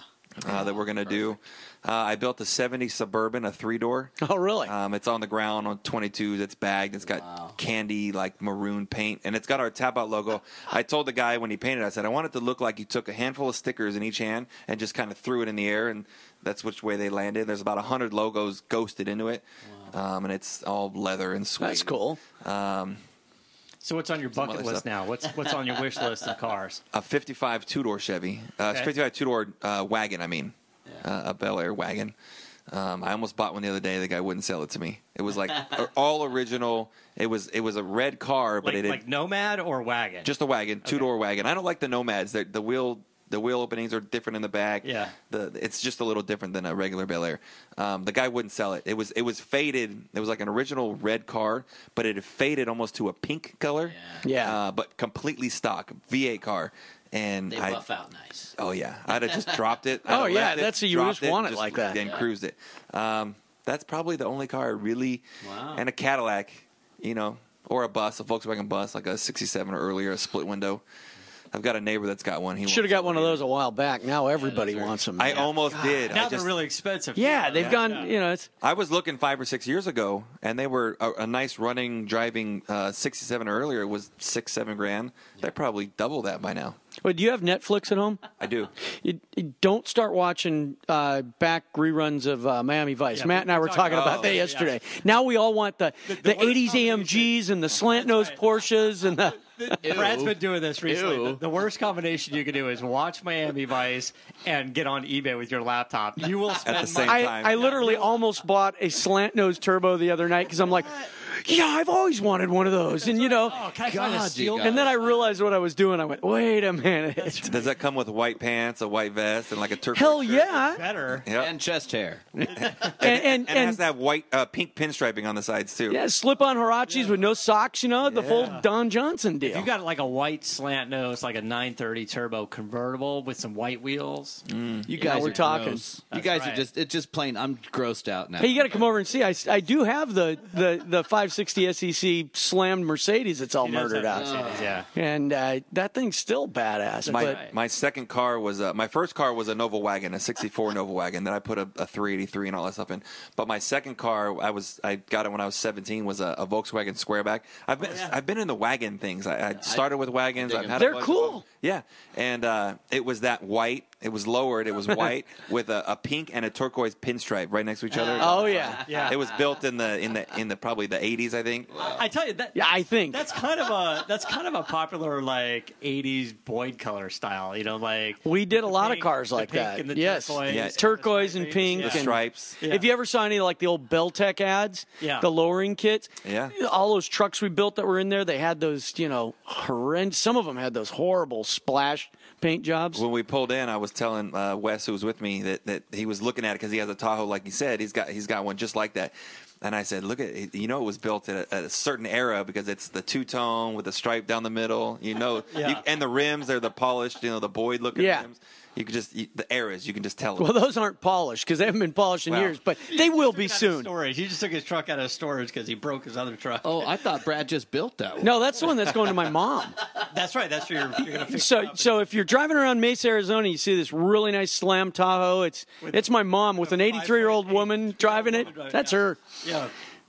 S5: uh, that we're going to do. Uh, I built a seventy Suburban, a three-door.
S2: Oh, really?
S5: Um, it's on the ground on twenty-twos. It's bagged. It's got candy, like maroon paint, and it's got our Tap Out logo. I told the guy when he painted, I said, I want it to look like you took a handful of stickers in each hand and just kind of threw it in the air, and that's which way they landed. There's about one hundred logos ghosted into it, um, and it's all leather and suede.
S2: That's cool.
S5: Um,
S3: So what's on your
S5: Some
S3: bucket
S5: other
S3: list
S5: stuff.
S3: now? What's what's on your wish list of cars?
S5: a fifty-five two-door Chevy. Uh,
S3: Okay.
S5: fifty-five two-door uh, wagon, I mean. Uh, a Bel Air wagon. Um, I almost bought one the other day. The guy wouldn't sell it to me. It was like all original. It was it was a red car, but
S3: Like,
S5: it had
S3: like Nomad or wagon?
S5: just a wagon, two-door wagon. I don't like the Nomads. They're, the wheel the wheel openings are different in the back.
S3: Yeah.
S5: The it's just a little different than a regular Bel Air. Um, the guy wouldn't sell it. It was it was faded. It was like an original red car, but it had faded almost to a pink color.
S2: Yeah.
S5: Uh, but completely stock V eight car. And
S4: They
S5: I,
S4: buff out nice.
S5: Oh yeah, I'd have just dropped it. I'd
S2: Oh,
S5: have
S2: yeah,
S5: left it,
S2: that's- you
S5: dropped
S2: just want it
S5: just-
S2: like that.
S5: and cruised it. Um, that's probably the only car I really.
S4: Wow.
S5: And a Cadillac, you know, or a bus, a Volkswagen bus, like a sixty-seven or earlier, a split window. I've got a neighbor that's got one. He
S2: Should have
S5: wants
S2: got
S5: it.
S2: one of those a while back. Now everybody wants them.
S5: I almost did.
S3: now
S5: I
S3: they're
S5: just,
S3: really expensive.
S2: yeah, they've
S3: Yeah.
S2: gone.
S3: Yeah.
S2: You know, it's
S5: I was looking five or six years ago, and they were a, a nice running, driving uh, sixty-seven or earlier was six, seven grand. They're probably double that by now.
S2: Well, do you have Netflix at home?
S5: I do.
S2: You, you don't start watching uh, back reruns of uh, Miami Vice.
S3: Yeah,
S2: Matt and I were talking about
S5: oh,
S2: that
S3: yeah.
S2: yesterday. Now we all want the,
S3: the
S2: the,
S3: worst
S2: eighties A M
S3: combination.
S2: Gs and the slant nose Porsches and the.
S3: Brad's been doing this recently.
S4: Ew.
S3: The, the worst combination you can do is watch Miami Vice and get on eBay with your laptop. You will spend
S5: At the same
S3: money.
S2: I,
S5: time.
S2: I literally almost bought a slant nose turbo the other night because I'm like, yeah, I've always wanted one of those, and you know.
S3: Oh, can I find a
S4: God,
S3: steel?
S4: you
S2: And then I realized what I was doing. I went, wait a minute.
S5: Does that come with white pants, a white vest, and like a turquoise?
S2: Hell
S5: shirt?
S2: yeah.
S3: Better.
S5: Yep.
S4: And chest hair.
S2: And, and,
S5: And it has
S2: and
S5: to have white, uh, pink pinstriping on the sides too.
S2: yeah, slip on Hirachis with no socks, you know, the full Don Johnson deal.
S3: You got like a white slant nose, like a nine thirty turbo convertible with some white wheels.
S4: You guys
S2: we're
S4: are
S2: talking.
S4: gross. You
S3: That's
S4: guys
S3: right.
S4: are just, it's just plain, I'm grossed out now.
S2: Hey, you got to come over and see. I, I do have the, the, the five sixty S E C slammed Mercedes that's all
S3: He does
S2: murdered
S3: have
S2: out.
S3: Mercedes, yeah.
S2: And uh, that thing's still badass.
S5: My
S2: but
S5: my second car was uh, my first car was a Nova wagon, a sixty-four Nova wagon. Then I put a, a three eighty-three and all that stuff in. But my second car, I was I got it when I was seventeen, was a, a Volkswagen Squareback. I've been I've been in the wagon things. I, I started with wagons.
S4: dig
S5: I've
S4: them.
S5: had
S2: They're
S5: a bunch
S2: cool.
S5: Of them. Yeah, and uh, it was that white. It was lowered. It was white with a, a pink and a turquoise pinstripe right next to each other.
S2: oh, yeah.
S3: Yeah.
S5: It was built in the in the in the probably the eighties, I think.
S3: I tell you that.
S2: Yeah, I think.
S3: That's kind of a that's kind of a popular like eighties Boyd color style. You know, like
S2: We did a lot of
S3: pink-
S2: cars
S3: the
S2: like
S3: pink
S2: that.
S3: and the
S2: Yes.
S3: turquoise,
S5: Yeah.
S3: and the
S2: Turquoise and
S3: stripes.
S2: pink
S5: The
S3: Yeah.
S2: and-
S5: stripes.
S3: Yeah.
S2: If you ever saw any like the old Beltec ads,
S3: Yeah.
S2: the lowering kits,
S5: Yeah.
S2: all those trucks we built that were in there, they had those, you know, horrendous. Some of them had those horrible splash paint jobs.
S5: When we pulled in, I was telling uh, Wes, who was with me, that, that he was looking at it because he has a Tahoe, like he said. He's got he's got one just like that. And I said, look at it. You know, it was built at a, at a certain era because it's the two tone with the stripe down the middle. You know,
S3: Yeah.
S5: you, and the rims are the polished, you know, the Boyd looking
S2: Yeah.
S5: rims. You could just you, the eras. You can just tell.
S2: Well, those aren't polished because they haven't been polished in
S5: Well,
S2: years, but they will be
S3: Took it out of
S2: soon.
S3: Storage. He just took his truck out of storage because he broke his other truck.
S4: Oh, I thought Brad just built that one.
S2: No, that's the one that's going to my mom.
S3: That's right. That's where you're, you're gonna fix. it
S2: So,
S3: up.
S2: so if you're driving around Mesa, Arizona, you see this really nice Slam Tahoe. It's it's my mom with an eighty-three year old woman driving it. That's her.
S3: yeah.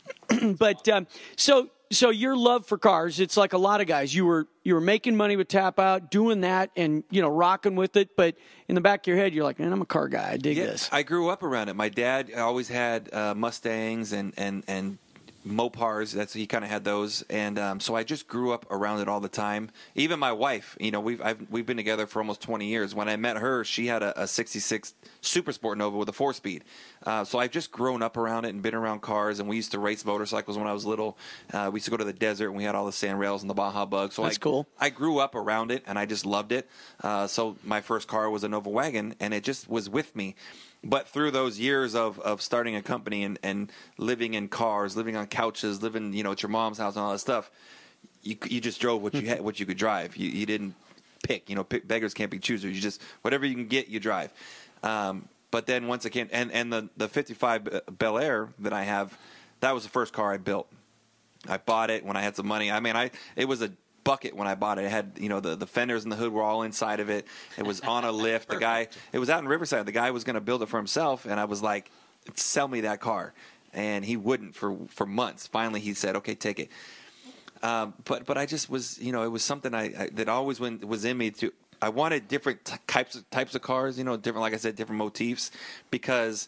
S2: But um, so so your love for cars, it's like a lot of guys. You were you were making money with Tap Out, doing that, and you know rocking with it. But in the back of your head, you're like, man, I'm a car guy. I dig
S5: Yeah,
S2: this.
S5: I grew up around it. My dad always had uh, Mustangs and and and Mopars. That's he kind of had those, and um, so I just grew up around it all the time. Even my wife, you know, we've I've, we've been together for almost twenty years. When I met her, she had a, a sixty-six Super Sport Nova with a four speed. Uh, so I've just grown up around it and been around cars. And we used to race motorcycles when I was little. Uh, we used to go to the desert, and we had all the sand rails and the Baja Bug. So
S2: That's
S5: I,
S2: cool.
S5: I grew up around it, and I just loved it. Uh, so my first car was a Nova Wagon, and it just was with me. But through those years of, of starting a company and, and living in cars, living on couches, living you know at your mom's house and all that stuff, you you just drove what you had, what you could drive. You you didn't pick. You know, pick, beggars can't be choosers. You just whatever you can get, you drive. Um, but then once again, and and the the fifty-five Bel Air that I have, that was the first car I built. I bought it when I had some money. I mean, I it was a bucket when I bought it. It had, you know, the, the fenders and the hood were all inside of it. It was on a lift. The guy, it was out in Riverside. The guy was going to build it for himself, and I was like, sell me that car. And he wouldn't for, for months. Finally, he said, okay, take it. Um, but but I just was, you know, it was something I, I that always went, was in me to. I wanted different t- types of, types of cars, you know, different, like I said, different motifs, because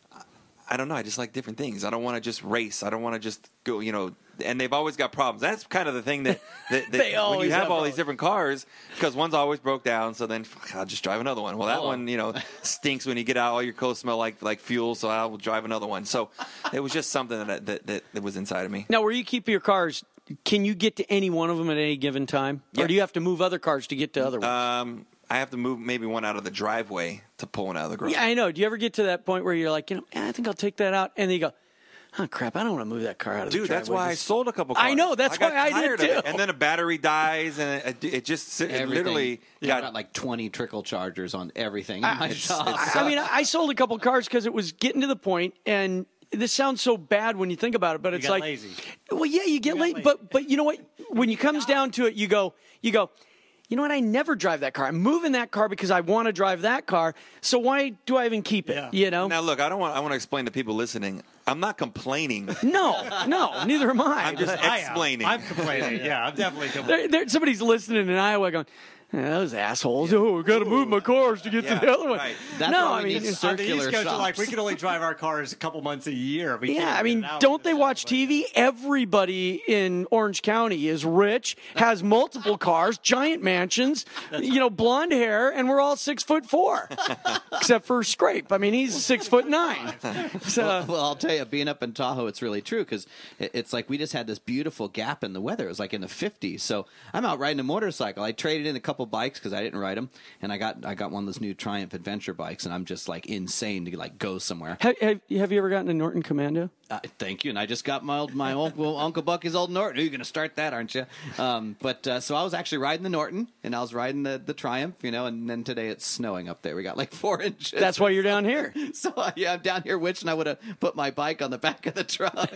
S5: I don't know. I just like different things. I don't want to just race. I don't want to just go, you know. And they've always got problems. That's kind of the thing that, that, that
S2: They
S5: when
S2: always
S5: you have,
S2: have
S5: all
S2: problems.
S5: these different cars, because one's always broke down. So then fuck, I'll just drive another one. Well, that
S4: Oh.
S5: one, you know, stinks when you get out. All your clothes smell like like fuel. So I will drive another one. So it was just something that that, that, that was inside of me.
S2: Now, where you keep your cars, can you get to any one of them at any given time?
S5: Yeah.
S2: Or do you have to move other cars to get to other ones?
S5: Um, I have to move maybe one out of the driveway to pull one out of the garage.
S2: Yeah, I know. Do you ever get to that point where you're like, you know, eh, I think I'll take that out, and then you go, oh crap, I don't want to move that car out of the
S5: Dude,
S2: driveway.
S5: that's why I
S2: Just-
S5: sold a couple cars.
S2: I know, that's
S5: got
S2: why I did
S5: tired of it.
S2: too.
S5: And then a battery dies, and it, it just it
S4: Everything.
S5: literally
S4: Yeah, I
S5: got
S4: got like twenty trickle chargers on everything in
S2: I-
S4: my
S2: it's-
S4: shop.
S2: I, I mean, I sold a couple cars because it was getting to the point, and this sounds so bad when you think about it, but it's
S3: got
S2: like,
S3: lazy.
S2: well, yeah, you get
S3: got
S2: late,
S3: lazy.
S2: but but you know what? When it comes down to it, you go, you go. You know what? I never drive that car. I'm moving that car because I want to drive that car. So why do I even keep it?
S3: Yeah.
S2: You know?
S5: Now, look, I don't want. I want to explain to people listening. I'm not complaining.
S2: No, no, neither am I.
S5: I'm just
S2: But
S3: I am.
S5: explaining.
S3: I'm complaining. Yeah, I'm definitely complaining.
S2: there, there, somebody's listening in Iowa going, "Yeah, those assholes. Oh, got to move my cars to get
S5: Yeah,
S2: to the other one.
S5: right.
S4: That's
S2: no,
S4: why
S2: I
S4: we
S2: mean,
S4: need
S2: it's-
S3: On the East
S4: circular
S3: Coast, are like, we
S4: shops.
S3: can only drive our cars a couple months a year. We
S2: yeah,
S3: can't
S2: I
S3: get
S2: mean,
S3: it out
S2: don't
S3: with
S2: they
S3: it.
S2: watch T V? Everybody in Orange County is rich, has multiple cars, giant mansions, you know, blonde hair, and we're all six foot four, except for Scrape. I mean, he's six foot nine. So,
S4: Well, I'll tell you, being up in Tahoe, it's really true because it's like we just had this beautiful gap in the weather. It was like in the fifties. So I'm out riding a motorcycle. I traded in a couple bikes because I didn't ride them, and I got I got one of those new Triumph Adventure bikes, and I'm just like insane to like go somewhere.
S2: have, have, have you ever gotten a Norton Commando?
S4: Uh, thank you. And I just got my old, my uncle Uncle Bucky's old Norton. You're going to start that, aren't you? Um, but uh, so I was actually riding the Norton, and I was riding the, the Triumph, you know. And then today it's snowing up there. We got like four inches.
S2: That's why you're down here.
S4: So uh, yeah, I'm down here wishing I would have put my bike on the back of the truck.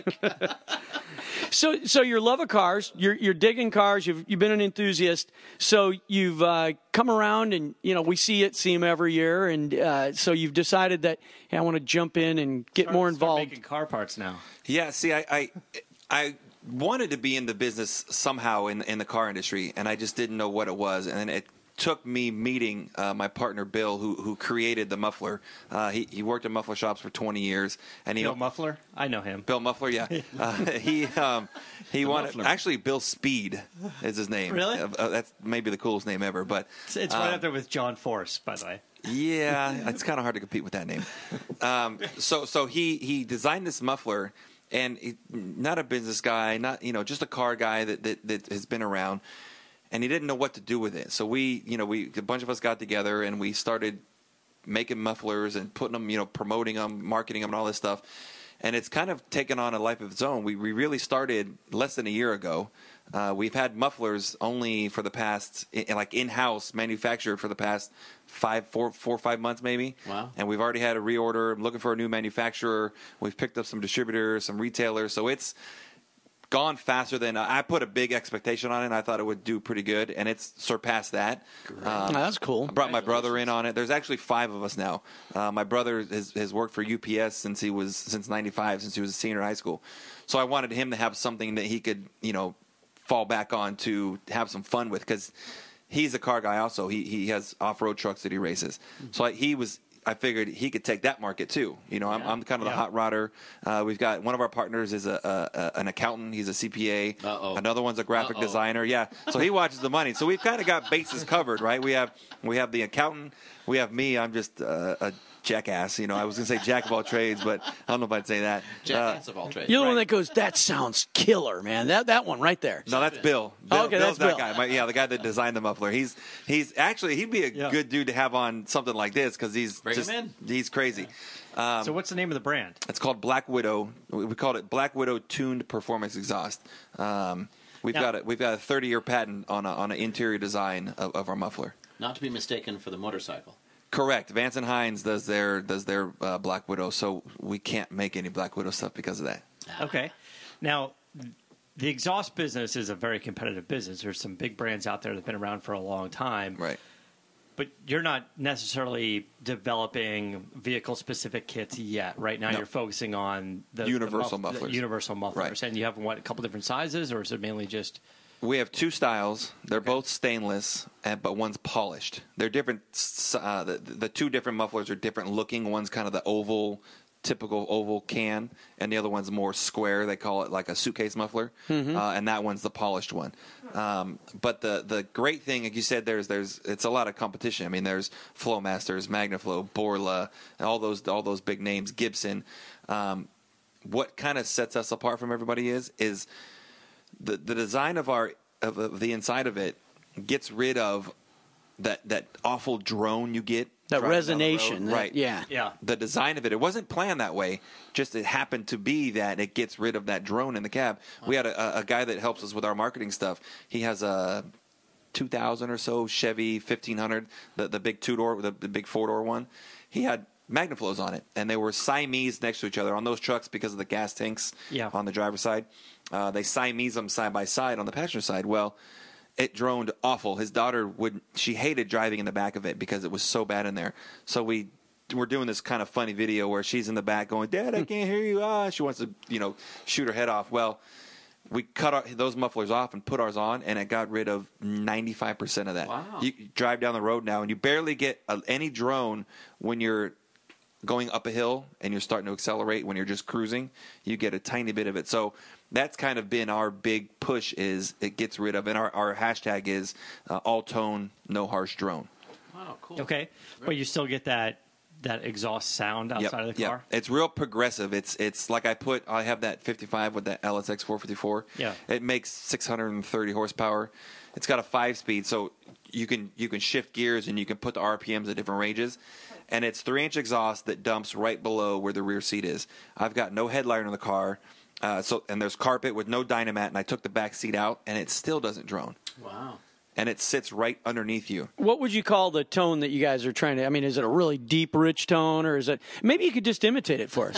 S2: So, so your love of cars, you're you're digging cars. You've you've been an enthusiast. So you've uh, come around, and you know we see it, see them every year, and uh, so you've decided that hey, I want to jump in and get
S3: Start-
S2: more
S3: start
S2: involved.
S3: making car parts now.
S5: Yeah, see, I, I, I wanted to be in the business somehow in in the car industry, and I just didn't know what it was. And then it took me meeting uh, my partner Bill, who who created the muffler. Uh, he he worked at muffler shops for twenty years, and he
S3: Bill Muffler? I know him.
S5: Bill Muffler, yeah. Uh, he um, he wanted
S4: Muffler.
S5: actually Bill Speed is his name.
S3: Really?
S5: Uh, uh, that's maybe the coolest name ever. But
S3: It's, it's right up there with John Force, by the way.
S5: yeah, it's kind of hard to compete with that name. Um, so so he he designed this muffler, and he, not a business guy, not you know just a car guy that, that that has been around, and he didn't know what to do with it. So we you know we a bunch of us got together and we started making mufflers and putting them, you know, promoting them, marketing them, and all this stuff. And it's kind of taken on a life of its own. We we really started less than a year ago. Uh, we've had mufflers only for the past, in, like in-house manufactured for the past five, four, four or five months maybe.
S4: Wow.
S5: And we've already had a reorder. I'm looking for a new manufacturer. We've picked up some distributors, some retailers. So it's gone faster than I put a big expectation on it. And I thought it would do pretty good, and it's surpassed that. Um,
S2: Oh, that's cool.
S5: I brought my brother in on it. There's actually five of us now. Uh, my brother has, has worked for U P S since he was since ninety-five, since he was a senior in high school. So I wanted him to have something that he could, you know, fall back on to have some fun with, because he's a car guy also. He he has off-road trucks that he races. So I, he was I figured he could take that market too. You know, I'm, I'm kind of the
S3: Yeah.
S5: hot rodder. Uh, we've got one of our partners is a, a, a an accountant. He's a C P A.
S4: Uh-oh.
S5: Another one's a graphic
S4: Uh-oh.
S5: designer. Yeah, so he watches the money. So we've kind of got bases covered, right? We have we have the accountant. We have me. I'm just uh, a jackass. You know, I was going to say jack of all trades, but I don't know if I'd say that.
S4: Jackass of all trades.
S2: You're the one
S5: Right.
S2: that goes, that sounds killer, man. That that one right there.
S5: No, that's Bill. Bill
S2: Okay,
S5: Bill's
S2: that's
S5: that
S2: Bill.
S5: guy. My, yeah, the guy that designed the muffler. He's he's actually he'd be a
S3: Yeah.
S5: good dude to have on something like this because he's
S4: Bring
S5: just
S4: him in.
S5: he's crazy.
S3: so what's the name of the brand?
S5: It's called Black Widow. We we called it Black Widow Tuned Performance Exhaust. Um, we've
S3: Now-
S5: got a, we've got a thirty year patent on a, on an interior design of, of our muffler.
S4: Not to be mistaken for the motorcycle.
S5: Correct. Vance and Hines does their does their uh, Black Widow, so we can't make any Black Widow stuff because of that.
S3: Okay. Now, the exhaust business is a very competitive business. There's some big brands out there that have been around for a long time.
S5: Right.
S3: But you're not necessarily developing vehicle-specific kits yet. Right now,
S5: No.
S3: you're focusing on the
S5: Universal
S3: the muff-
S5: mufflers.
S3: the universal mufflers,
S5: Right.
S3: and you have what, a couple different sizes, or is it mainly just?
S5: We have two styles. They're both stainless, and, but one's polished. They're different. s- Uh, the, the two different mufflers are different looking. One's kind of the oval, typical oval can, and the other one's more square. They call it like a suitcase muffler,
S2: Mm-hmm.
S5: uh, and that one's the polished one. Um, but the the great thing, like you said, there's there's it's a lot of competition. I mean, there's Flowmasters, Magnaflow, Borla, and all those all those big names, Gibson. Um, what kind of sets us apart from everybody is is the the design of our of, of the inside of it gets rid of that that awful drone you get.
S2: That
S5: driving down the road.
S2: resonation. that-
S5: right?
S2: Yeah.
S3: Yeah.
S5: The design of it, it wasn't planned that way. Just it happened to be that it gets rid of that drone in the cab. We had a, a guy that helps us with our marketing stuff. He has a two thousand or so Chevy fifteen hundred, the the big two door, the, the big four door one. He had Magnaflows on it, and they were Siamese next to each other on those trucks because of the gas tanks
S3: Yeah.
S5: on the driver's side. Uh, they Siamese them side by side on the passenger side. Well, it droned awful. His daughter would she hated driving in the back of it because it was so bad in there. So we we're doing this kind of funny video where she's in the back going, "Dad, I can't hear you." Ah, she wants to you know shoot her head off. Well, we cut our, those mufflers off and put ours on, and it got rid of ninety-five percent of that.
S4: Wow.
S5: You drive down the road now, and you barely get a, any drone when you're going up a hill and you're starting to accelerate. When you're just cruising, you get a tiny bit of it. So that's kind of been our big push is it gets rid of, and our, our hashtag is uh, all tone, no harsh drone.
S4: Wow, cool.
S3: Okay, but you still get that that exhaust sound outside of the
S5: yep.
S3: car.
S5: It's real progressive. It's it's like I put I have that fifty-five with that L S X four fifty-four.
S3: Yeah.
S5: It makes six hundred thirty horsepower. It's got a five speed, so you can you can shift gears and you can put the R P Ms at different ranges. And it's three inch exhaust that dumps right below where the rear seat is. I've got no headliner in the car. Uh, so and there's carpet with no Dynamat, and I took the back seat out, and it still doesn't drone.
S4: Wow.
S5: And it sits right underneath you.
S2: What would you call the tone that you guys are trying to? I mean, is it a really deep, rich tone, or is it? Maybe you could just imitate it for us.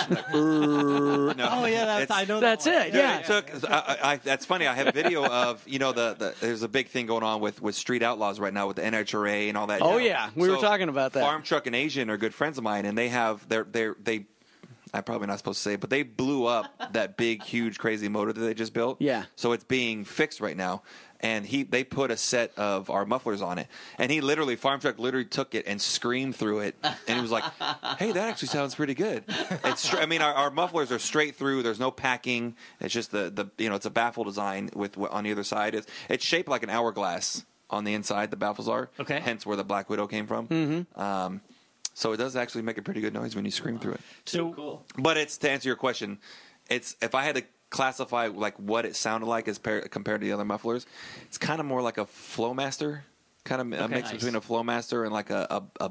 S5: No,
S3: Oh yeah, that's,
S5: it's-
S3: I know.
S2: That's
S3: that one.
S2: it. Yeah.
S5: It took. I, I, that's funny. I have a video of you know the, the there's a big thing going on with, with street outlaws right now with the N H R A and all that.
S2: Oh,
S5: you know.
S2: yeah. We were talking about that.
S5: Farm Truck and Asian are good friends of mine, and they have their their they. I'm probably not supposed to say it, but they blew up that big, huge, crazy motor that they just built.
S2: Yeah.
S5: So it's being fixed right now. And he, they put a set of our mufflers on it, and he literally, Farm Truck literally took it and screamed through it, and he was like, "Hey, that actually sounds pretty good." It's, stra- I mean, our, our mufflers are straight through. There's no packing. It's just the, the you know, it's a baffle design with on the other side. It's it's shaped like an hourglass on the inside. The baffles are
S3: Okay.
S5: Hence where the Black Widow came from. Mm-hmm. Um, so it does actually make a pretty good noise when you scream through it.
S3: So
S4: Cool.
S5: But it's to answer your question, it's if I had to classify like what it sounded like as par- compared to the other mufflers, it's kind of more like a Flowmaster, kind of a
S3: Okay,
S5: mix
S4: nice.
S5: between a Flowmaster and like a, a, a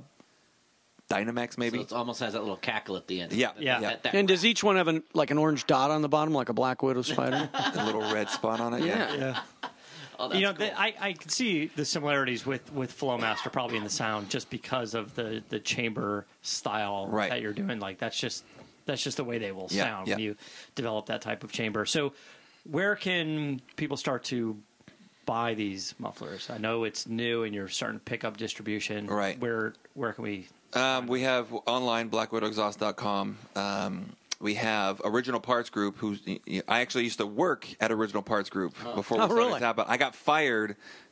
S5: Dynamax maybe.
S4: So it almost has that little cackle at the end.
S5: Yeah,
S4: That-
S3: yeah.
S4: that- that-
S2: And does each one have an, like an orange dot on the bottom, like a Black Widow spider?
S5: a little red spot on it. Yeah.
S3: yeah.
S4: Oh, that's
S3: You know,
S4: cool.
S3: the, I, I can see the similarities with, with Flowmaster probably in the sound just because of the, the chamber style
S5: Right.
S3: that you're doing. Like that's just that's just the way they will
S5: Yeah,
S3: sound
S5: yeah.
S3: when you develop that type of chamber. So, where can people start to buy these mufflers? I know it's new and you're starting to pick up distribution.
S5: Right.
S3: Where where can we?
S5: Um, we have online black widow exhaust dot com. Um, we have Original Parts Group, who's I actually used to work at Original Parts Group before we
S2: Oh,
S5: started
S2: really?
S5: that, but I got fired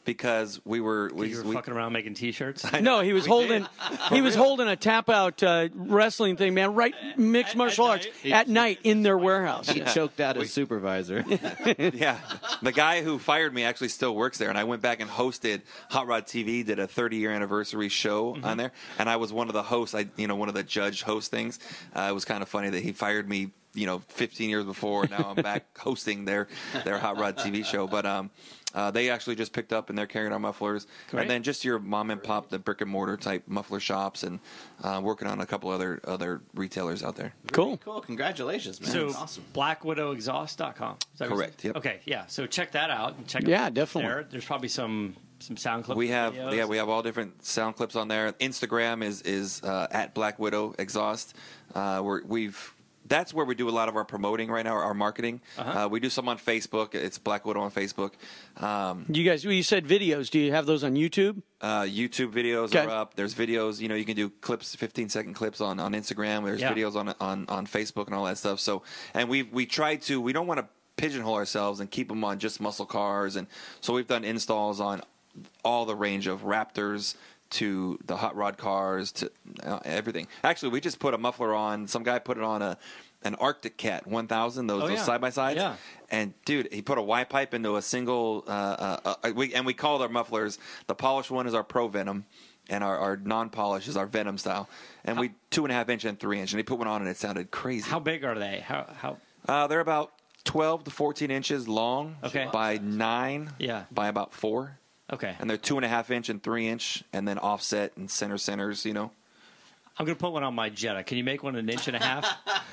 S5: because we were we,
S3: You were
S5: we
S3: fucking around making T-shirts.
S2: No, he was holding he was holding a tap out uh, wrestling thing, man. Right, mixed
S3: At-
S2: martial
S3: at
S2: arts
S3: night?
S2: at night in their warehouse.
S4: He choked out his supervisor.
S5: yeah, the guy who fired me actually still works there, and I went back and hosted Hot Rod T V, did a thirty year anniversary show
S3: Mm-hmm.
S5: on there, and I was one of the hosts. I you know one of the judge host things. Uh, it was kind of funny that he fired me, you know, fifteen years before. Now I'm back hosting their their Hot Rod T V show, but um. Uh, they actually just picked up and they're carrying our mufflers,
S3: Great.
S5: and then just your mom and pop, the brick and mortar type muffler shops, and uh, working on a couple other other retailers out there.
S2: Cool.
S4: Cool. Congratulations, man.
S3: So
S4: That's awesome.
S3: black widow exhaust dot com. Is that what you
S5: Correct,
S3: said?
S5: yep.
S3: Okay, yeah. So check that out. And check
S2: Yeah,
S3: out
S2: definitely.
S3: There. There's probably some some sound clips.
S5: We have
S3: videos.
S5: yeah we have all different sound clips on there. Instagram is is uh, at Black Widow Exhaust. Uh, we're, we've that's where we do a lot of our promoting right now, our marketing.
S3: Uh-huh.
S5: Uh, we do some on Facebook. It's Black Widow on Facebook. Um,
S2: You guys, you said videos. Do you have those on YouTube?
S5: uh, YouTube videos
S2: Okay.
S5: are up. There's videos. You know, you can do clips, fifteen second clips on, on Instagram. There's
S3: Yeah.
S5: videos on on on Facebook and all that stuff. So, and we we try to. We don't want to pigeonhole ourselves and keep them on just muscle cars. And so we've done installs on all the range of Raptors to the hot rod cars to uh, everything. Actually, we just put a muffler on. Some guy put it on a an Arctic Cat one thousand, those
S3: Oh,
S5: those
S3: yeah.
S5: side by sides.
S3: Yeah.
S5: And dude, he put a Y pipe into a single. Uh, uh, uh, we and we call our mufflers. The polished one is our Pro Venom, and our, our non polished is our Venom style. And we two and a half inch and three inch. And he put one on, and it sounded crazy.
S3: How big are they? How how?
S5: Uh, they're about twelve to fourteen inches long.
S3: Okay.
S5: By nine.
S3: Yeah.
S5: By about four.
S3: Okay.
S5: And they're two and a half inch and three inch, and then offset and center centers. You know,
S3: I'm gonna put one on my Jetta. Can you make one an inch and a half?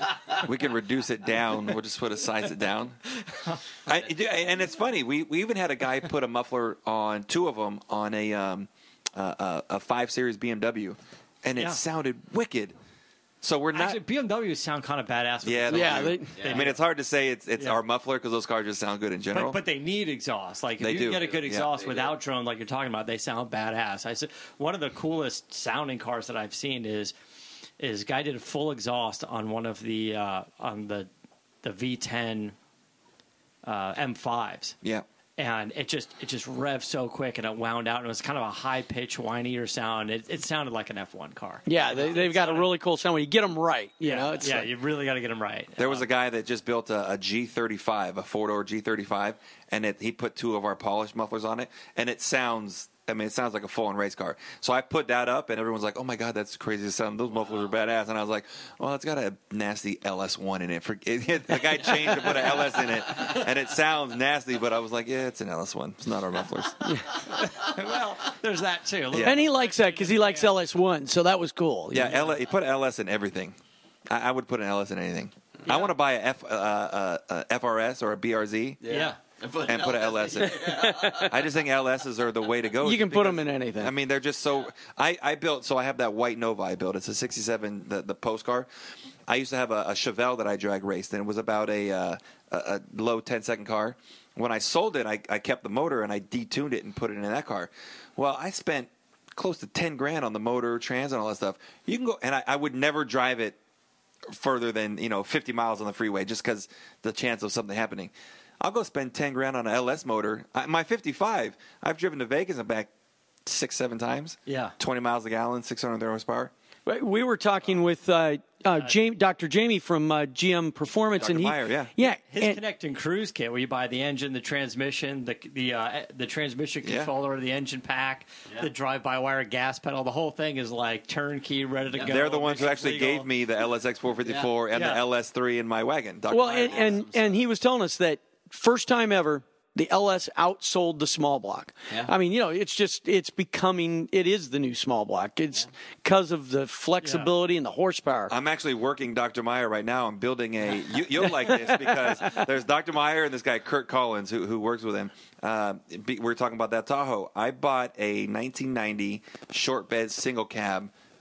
S5: we can reduce it down. We'll just put a size it down. I, and it's funny. We we even had a guy put a muffler on two of them on a um, uh, a five series B M W, and it
S3: Yeah.
S5: sounded wicked. So we're not.
S3: Actually, B M Ws sound kind of badass. with
S5: yeah,
S3: the-
S5: they
S2: Yeah,
S5: do.
S2: they-
S5: I mean, it's hard to say it's it's
S3: Yeah.
S5: our muffler because those cars just sound good in general.
S3: But, but they need exhaust. Like if
S5: They
S3: you
S5: do.
S3: get a good
S5: Yeah,
S3: exhaust
S5: they
S3: without drone, like you're talking about, they sound badass. I said one of the coolest sounding cars that I've seen is is guy did a full exhaust on one of the uh, on the the V ten uh, M fives.
S5: yeah.
S3: And it just it just revved so quick, and it wound out, and it was kind of a high pitch, whinier sound. It, it sounded like an F one car.
S2: Yeah, they, they've got a really cool sound when you get them right. You know, it's
S3: yeah,
S2: like-
S3: you really got to get them right.
S5: There was a guy that just built a, a G thirty-five, a four-door G thirty-five, and it, he put two of our polished mufflers on it, and it sounds, I mean, it sounds like a full-on race car. So I put that up, and everyone's like, oh, my God, that's crazy to sound. Those mufflers are badass. And I was like, well, it's got a nasty L S one in it. For, it the guy changed to put an L S in it, and it sounds nasty, but I was like, yeah, it's an L S one. It's not our mufflers.
S3: well, there's that too. A little-
S2: and he likes that because he likes L S one, so that was cool.
S5: Yeah, L- he put L S in everything. I, I would put an L S in anything. I want to buy a F, uh, uh, uh, F R S or a B R Z.
S3: yeah.
S5: And put an L S in. I just think L S's are the way to go.
S2: You can put
S5: because-
S2: them in anything.
S5: I mean, they're just so. I, I built so I have that white Nova I built. It's a sixty-seven, the the post car. I used to have a, a Chevelle that I drag raced, and it was about a uh, a, a low ten second car. When I sold it, I, I kept the motor and I detuned it and put it in that car. Well, I spent close to ten grand on the motor, trans, and all that stuff. You can go, and I, I would never drive it further than you know fifty miles on the freeway just because the chance of something happening. I'll go spend ten grand on an L S motor. I, my fifty-five, I've driven to Vegas and back six, seven times.
S3: Yeah.
S5: twenty miles a gallon, six hundred horsepower.
S2: We were talking with uh, uh, Jamie, Doctor Jamie from uh, G M Performance,
S5: Doctor
S2: and he,
S5: Meyer, yeah.
S2: yeah,
S3: His
S2: and-
S3: Connect and Cruise kit, where you buy the engine, the transmission, the the uh, the transmission
S5: Yeah.
S3: controller, the engine pack, the drive-by-wire gas pedal. The whole thing is like turnkey, ready to go.
S5: They're the ones who
S3: It's
S5: actually
S3: legal.
S5: gave me the L S X four fifty-four and
S3: Yeah.
S5: the L S three in my wagon. Doctor
S2: well,
S5: Meyer.
S2: and, and and he was telling us that first time ever, the L S outsold the small block.
S4: Yeah.
S2: I mean, you know, it's just it's becoming it is the new small block. It's because of the flexibility and the horsepower.
S5: I'm actually working Doctor Meyer right now. I'm building a. You, you'll like this because there's Doctor Meyer and this guy Kurt Collins who who works with him. Uh, be- we're talking about that Tahoe. I bought a nineteen ninety short bed single cab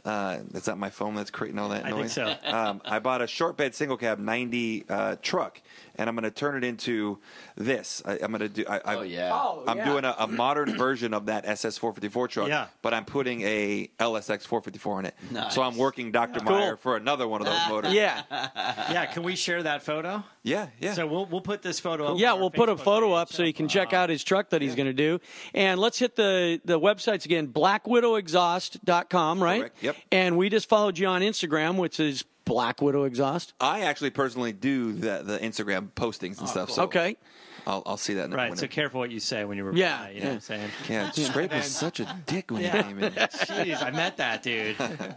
S5: Uh, is that my phone that's creating all that
S3: I
S5: noise?
S3: think so.
S5: um, I bought a short bed single cab ninety uh, truck, and I'm going to turn it into this. I, I'm going to do. I, I,
S4: Oh, yeah.
S2: Oh,
S5: I'm
S2: yeah.
S5: doing a, a modern version of that S S four fifty-four truck,
S3: Yeah.
S5: but I'm putting a L S X four fifty-four in it.
S4: Nice.
S5: So I'm working Doctor
S2: Cool.
S5: Meyer for another one of those motors.
S2: Yeah.
S3: Yeah, can we share that photo?
S5: yeah, yeah.
S3: So we'll we'll put this photo up.
S2: Yeah,
S3: on our
S2: we'll put a
S3: Facebook
S2: photo
S3: page.
S2: up so you can check out his truck that he's going to do. And let's hit the, the websites again, black widow exhaust dot com, right?
S5: Correct, yep.
S2: And we just followed you on Instagram, which is Black Widow Exhaust.
S5: I actually personally do the, the Instagram postings and stuff. So
S2: Okay.
S5: I'll, I'll see that in a
S3: Right,
S5: minute.
S3: so careful what you say when you reply.
S2: Yeah,
S3: you know
S2: yeah.
S3: what I'm saying?
S5: Yeah, Scrape was such a dick when
S3: Yeah.
S5: he came in.
S3: Jeez, I met that dude.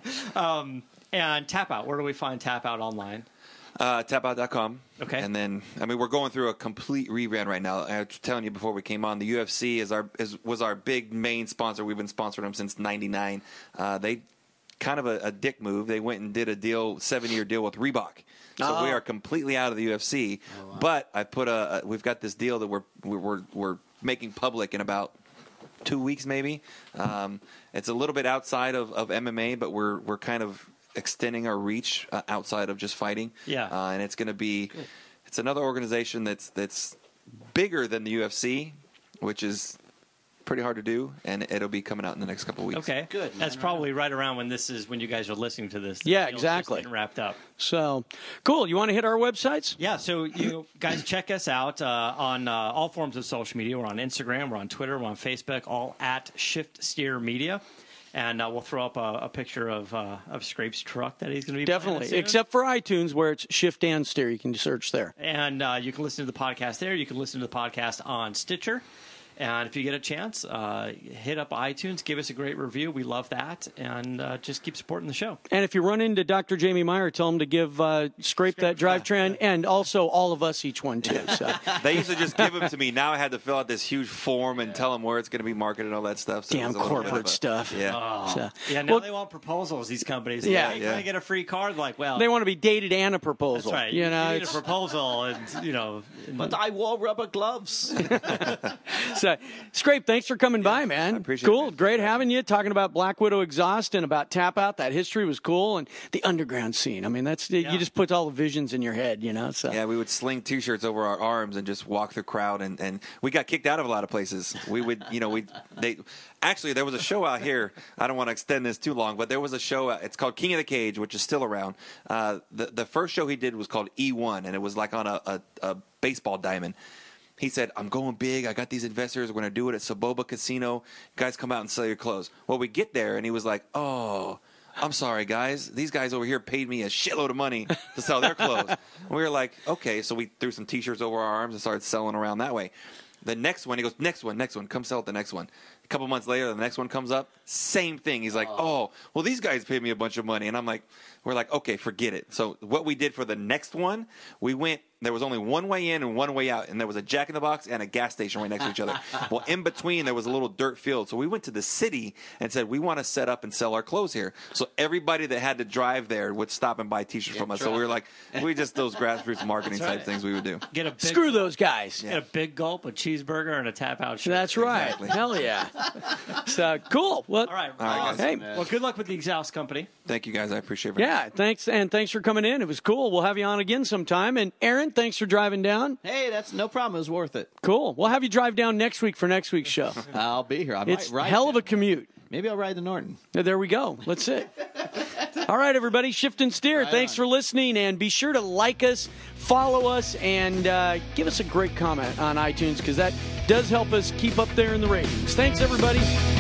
S3: um, and Tap Out, where do we find Tap Out online?
S5: Uh, tap out dot com.
S3: Okay.
S5: And then, I mean, we're going through a complete rebrand right now. I was telling you before we came on, the U F C is our is, was our big main sponsor. We've been sponsoring them since ninety-nine. Uh, they kind of a, a dick move. They went and did a deal, seven year deal with Reebok. So
S2: Oh.
S5: we are completely out of the U F C. But I put a, a we've got this deal that we're we're we're making public in about two weeks maybe. Um, it's a little bit outside of, of M M A, but we're we're kind of extending our reach uh, outside of just fighting.
S3: Yeah.
S5: Uh, and it's going to be it's another organization that's that's bigger than the U F C, which is pretty hard to do, and it'll be coming out in the next couple of weeks.
S3: Okay,
S4: Good, man.
S3: That's probably right around when this is when you guys are listening to this. The
S2: Yeah,
S3: deal's just
S2: exactly.
S3: getting wrapped up.
S2: So, cool. You want to hit our websites?
S3: Yeah, so you guys check us out uh, on uh, all forms of social media. We're on Instagram, we're on Twitter, we're on Facebook, all at Shift Steer Media. And uh, we'll throw up a, a picture of uh, of Scrape's truck that he's going to be
S2: Definitely.
S3: playing soon.
S2: Except for iTunes, where it's Shift and Steer. You can search there.
S3: And uh, you can listen to the podcast there. You can listen to the podcast on Stitcher. And if you get a chance, uh, hit up iTunes, give us a great review. We love that. And uh, just keep supporting the show.
S2: And if you run into Doctor Jamie Meyer, tell him to give uh, Scrape that drivetrain and also all of us each one, too. So.
S5: They used to just give them to me. Now I had to fill out this huge form and tell them where it's going to be marketed and all that stuff. So it
S2: Damn
S5: was a little bit
S2: corporate
S5: of a-
S2: stuff.
S5: Yeah.
S2: So-
S3: Yeah, now
S2: well,
S3: they want proposals, these companies.
S2: Yeah.
S3: Hey, can
S5: Yeah.
S3: I get a free card? Like, well,
S2: they want to be dated and a proposal.
S3: that's right.
S2: You know,
S3: need a
S2: it's-
S3: proposal, and, you know.
S4: But I wore rubber gloves.
S2: So, Scrape, thanks for coming by, man.
S5: I appreciate
S2: cool.
S5: it.
S2: Great having you, talking about Black Widow Exhaust and about Tap Out. That history was cool. And the underground scene. I mean, that's
S3: Yeah.
S2: you just put all the visions in your head, you know. So
S5: Yeah, we would sling T-shirts over our arms and just walk the crowd, and, and we got kicked out of a lot of places. We would, you know, we they actually there was a show out here. I don't want to extend this too long, but there was a show. uh, It's called King of the Cage, which is still around. Uh, the the first show he did was called E one, and it was like on a, a, a baseball diamond. He said, I'm going big. I got these investors. We're going to do it at Soboba Casino. Guys, come out and sell your clothes. Well, we get there, and he was like, oh, I'm sorry, guys. These guys over here paid me a shitload of money to sell their clothes. And we were like, okay. So we threw some T-shirts over our arms and started selling around that way. The next one, he goes, next one, next one. Come sell at the next one. A couple months later, the next one comes up. Same thing. He's like, oh, well, these guys paid me a bunch of money. And I'm like, we're like, okay, forget it. So what we did for the next one, we went, there was only one way in and one way out. And there was a Jack in the Box and a gas station right next to each other. Well, in between, there was a little dirt field. So we went to the city and said, we want to set up and sell our clothes here. So everybody that had to drive there would stop and buy T-shirts from us. So we were like, we just those grassroots marketing
S3: That's right.
S5: type things we would do.
S3: Get a big,
S2: screw those guys.
S3: Get a big gulp, a cheeseburger, and a Tap Out shirt.
S2: That's right.
S5: Exactly.
S2: Hell yeah. So cool. Well,
S3: All right.
S5: All right, guys.
S2: hey,
S3: Well, good luck with the exhaust company.
S5: Thank you, guys. I appreciate it.
S2: yeah, thanks, and thanks for coming in. It was cool. We'll have you on again sometime. And Aaron, thanks for driving down.
S4: Hey, that's no problem. It was worth it.
S2: Cool. We'll have you drive down next week for next week's show.
S4: I'll be here. I
S2: It's
S4: might ride
S2: hell of a
S4: down.
S2: commute.
S4: Maybe I'll ride the Norton.
S2: There we go. Let's it. All right, everybody, shift and steer.
S4: Right
S2: Thanks
S4: on.
S2: for listening, and be sure to like us, follow us, and uh, give us a great comment on iTunes because that does help us keep up there in the ratings. Thanks, everybody.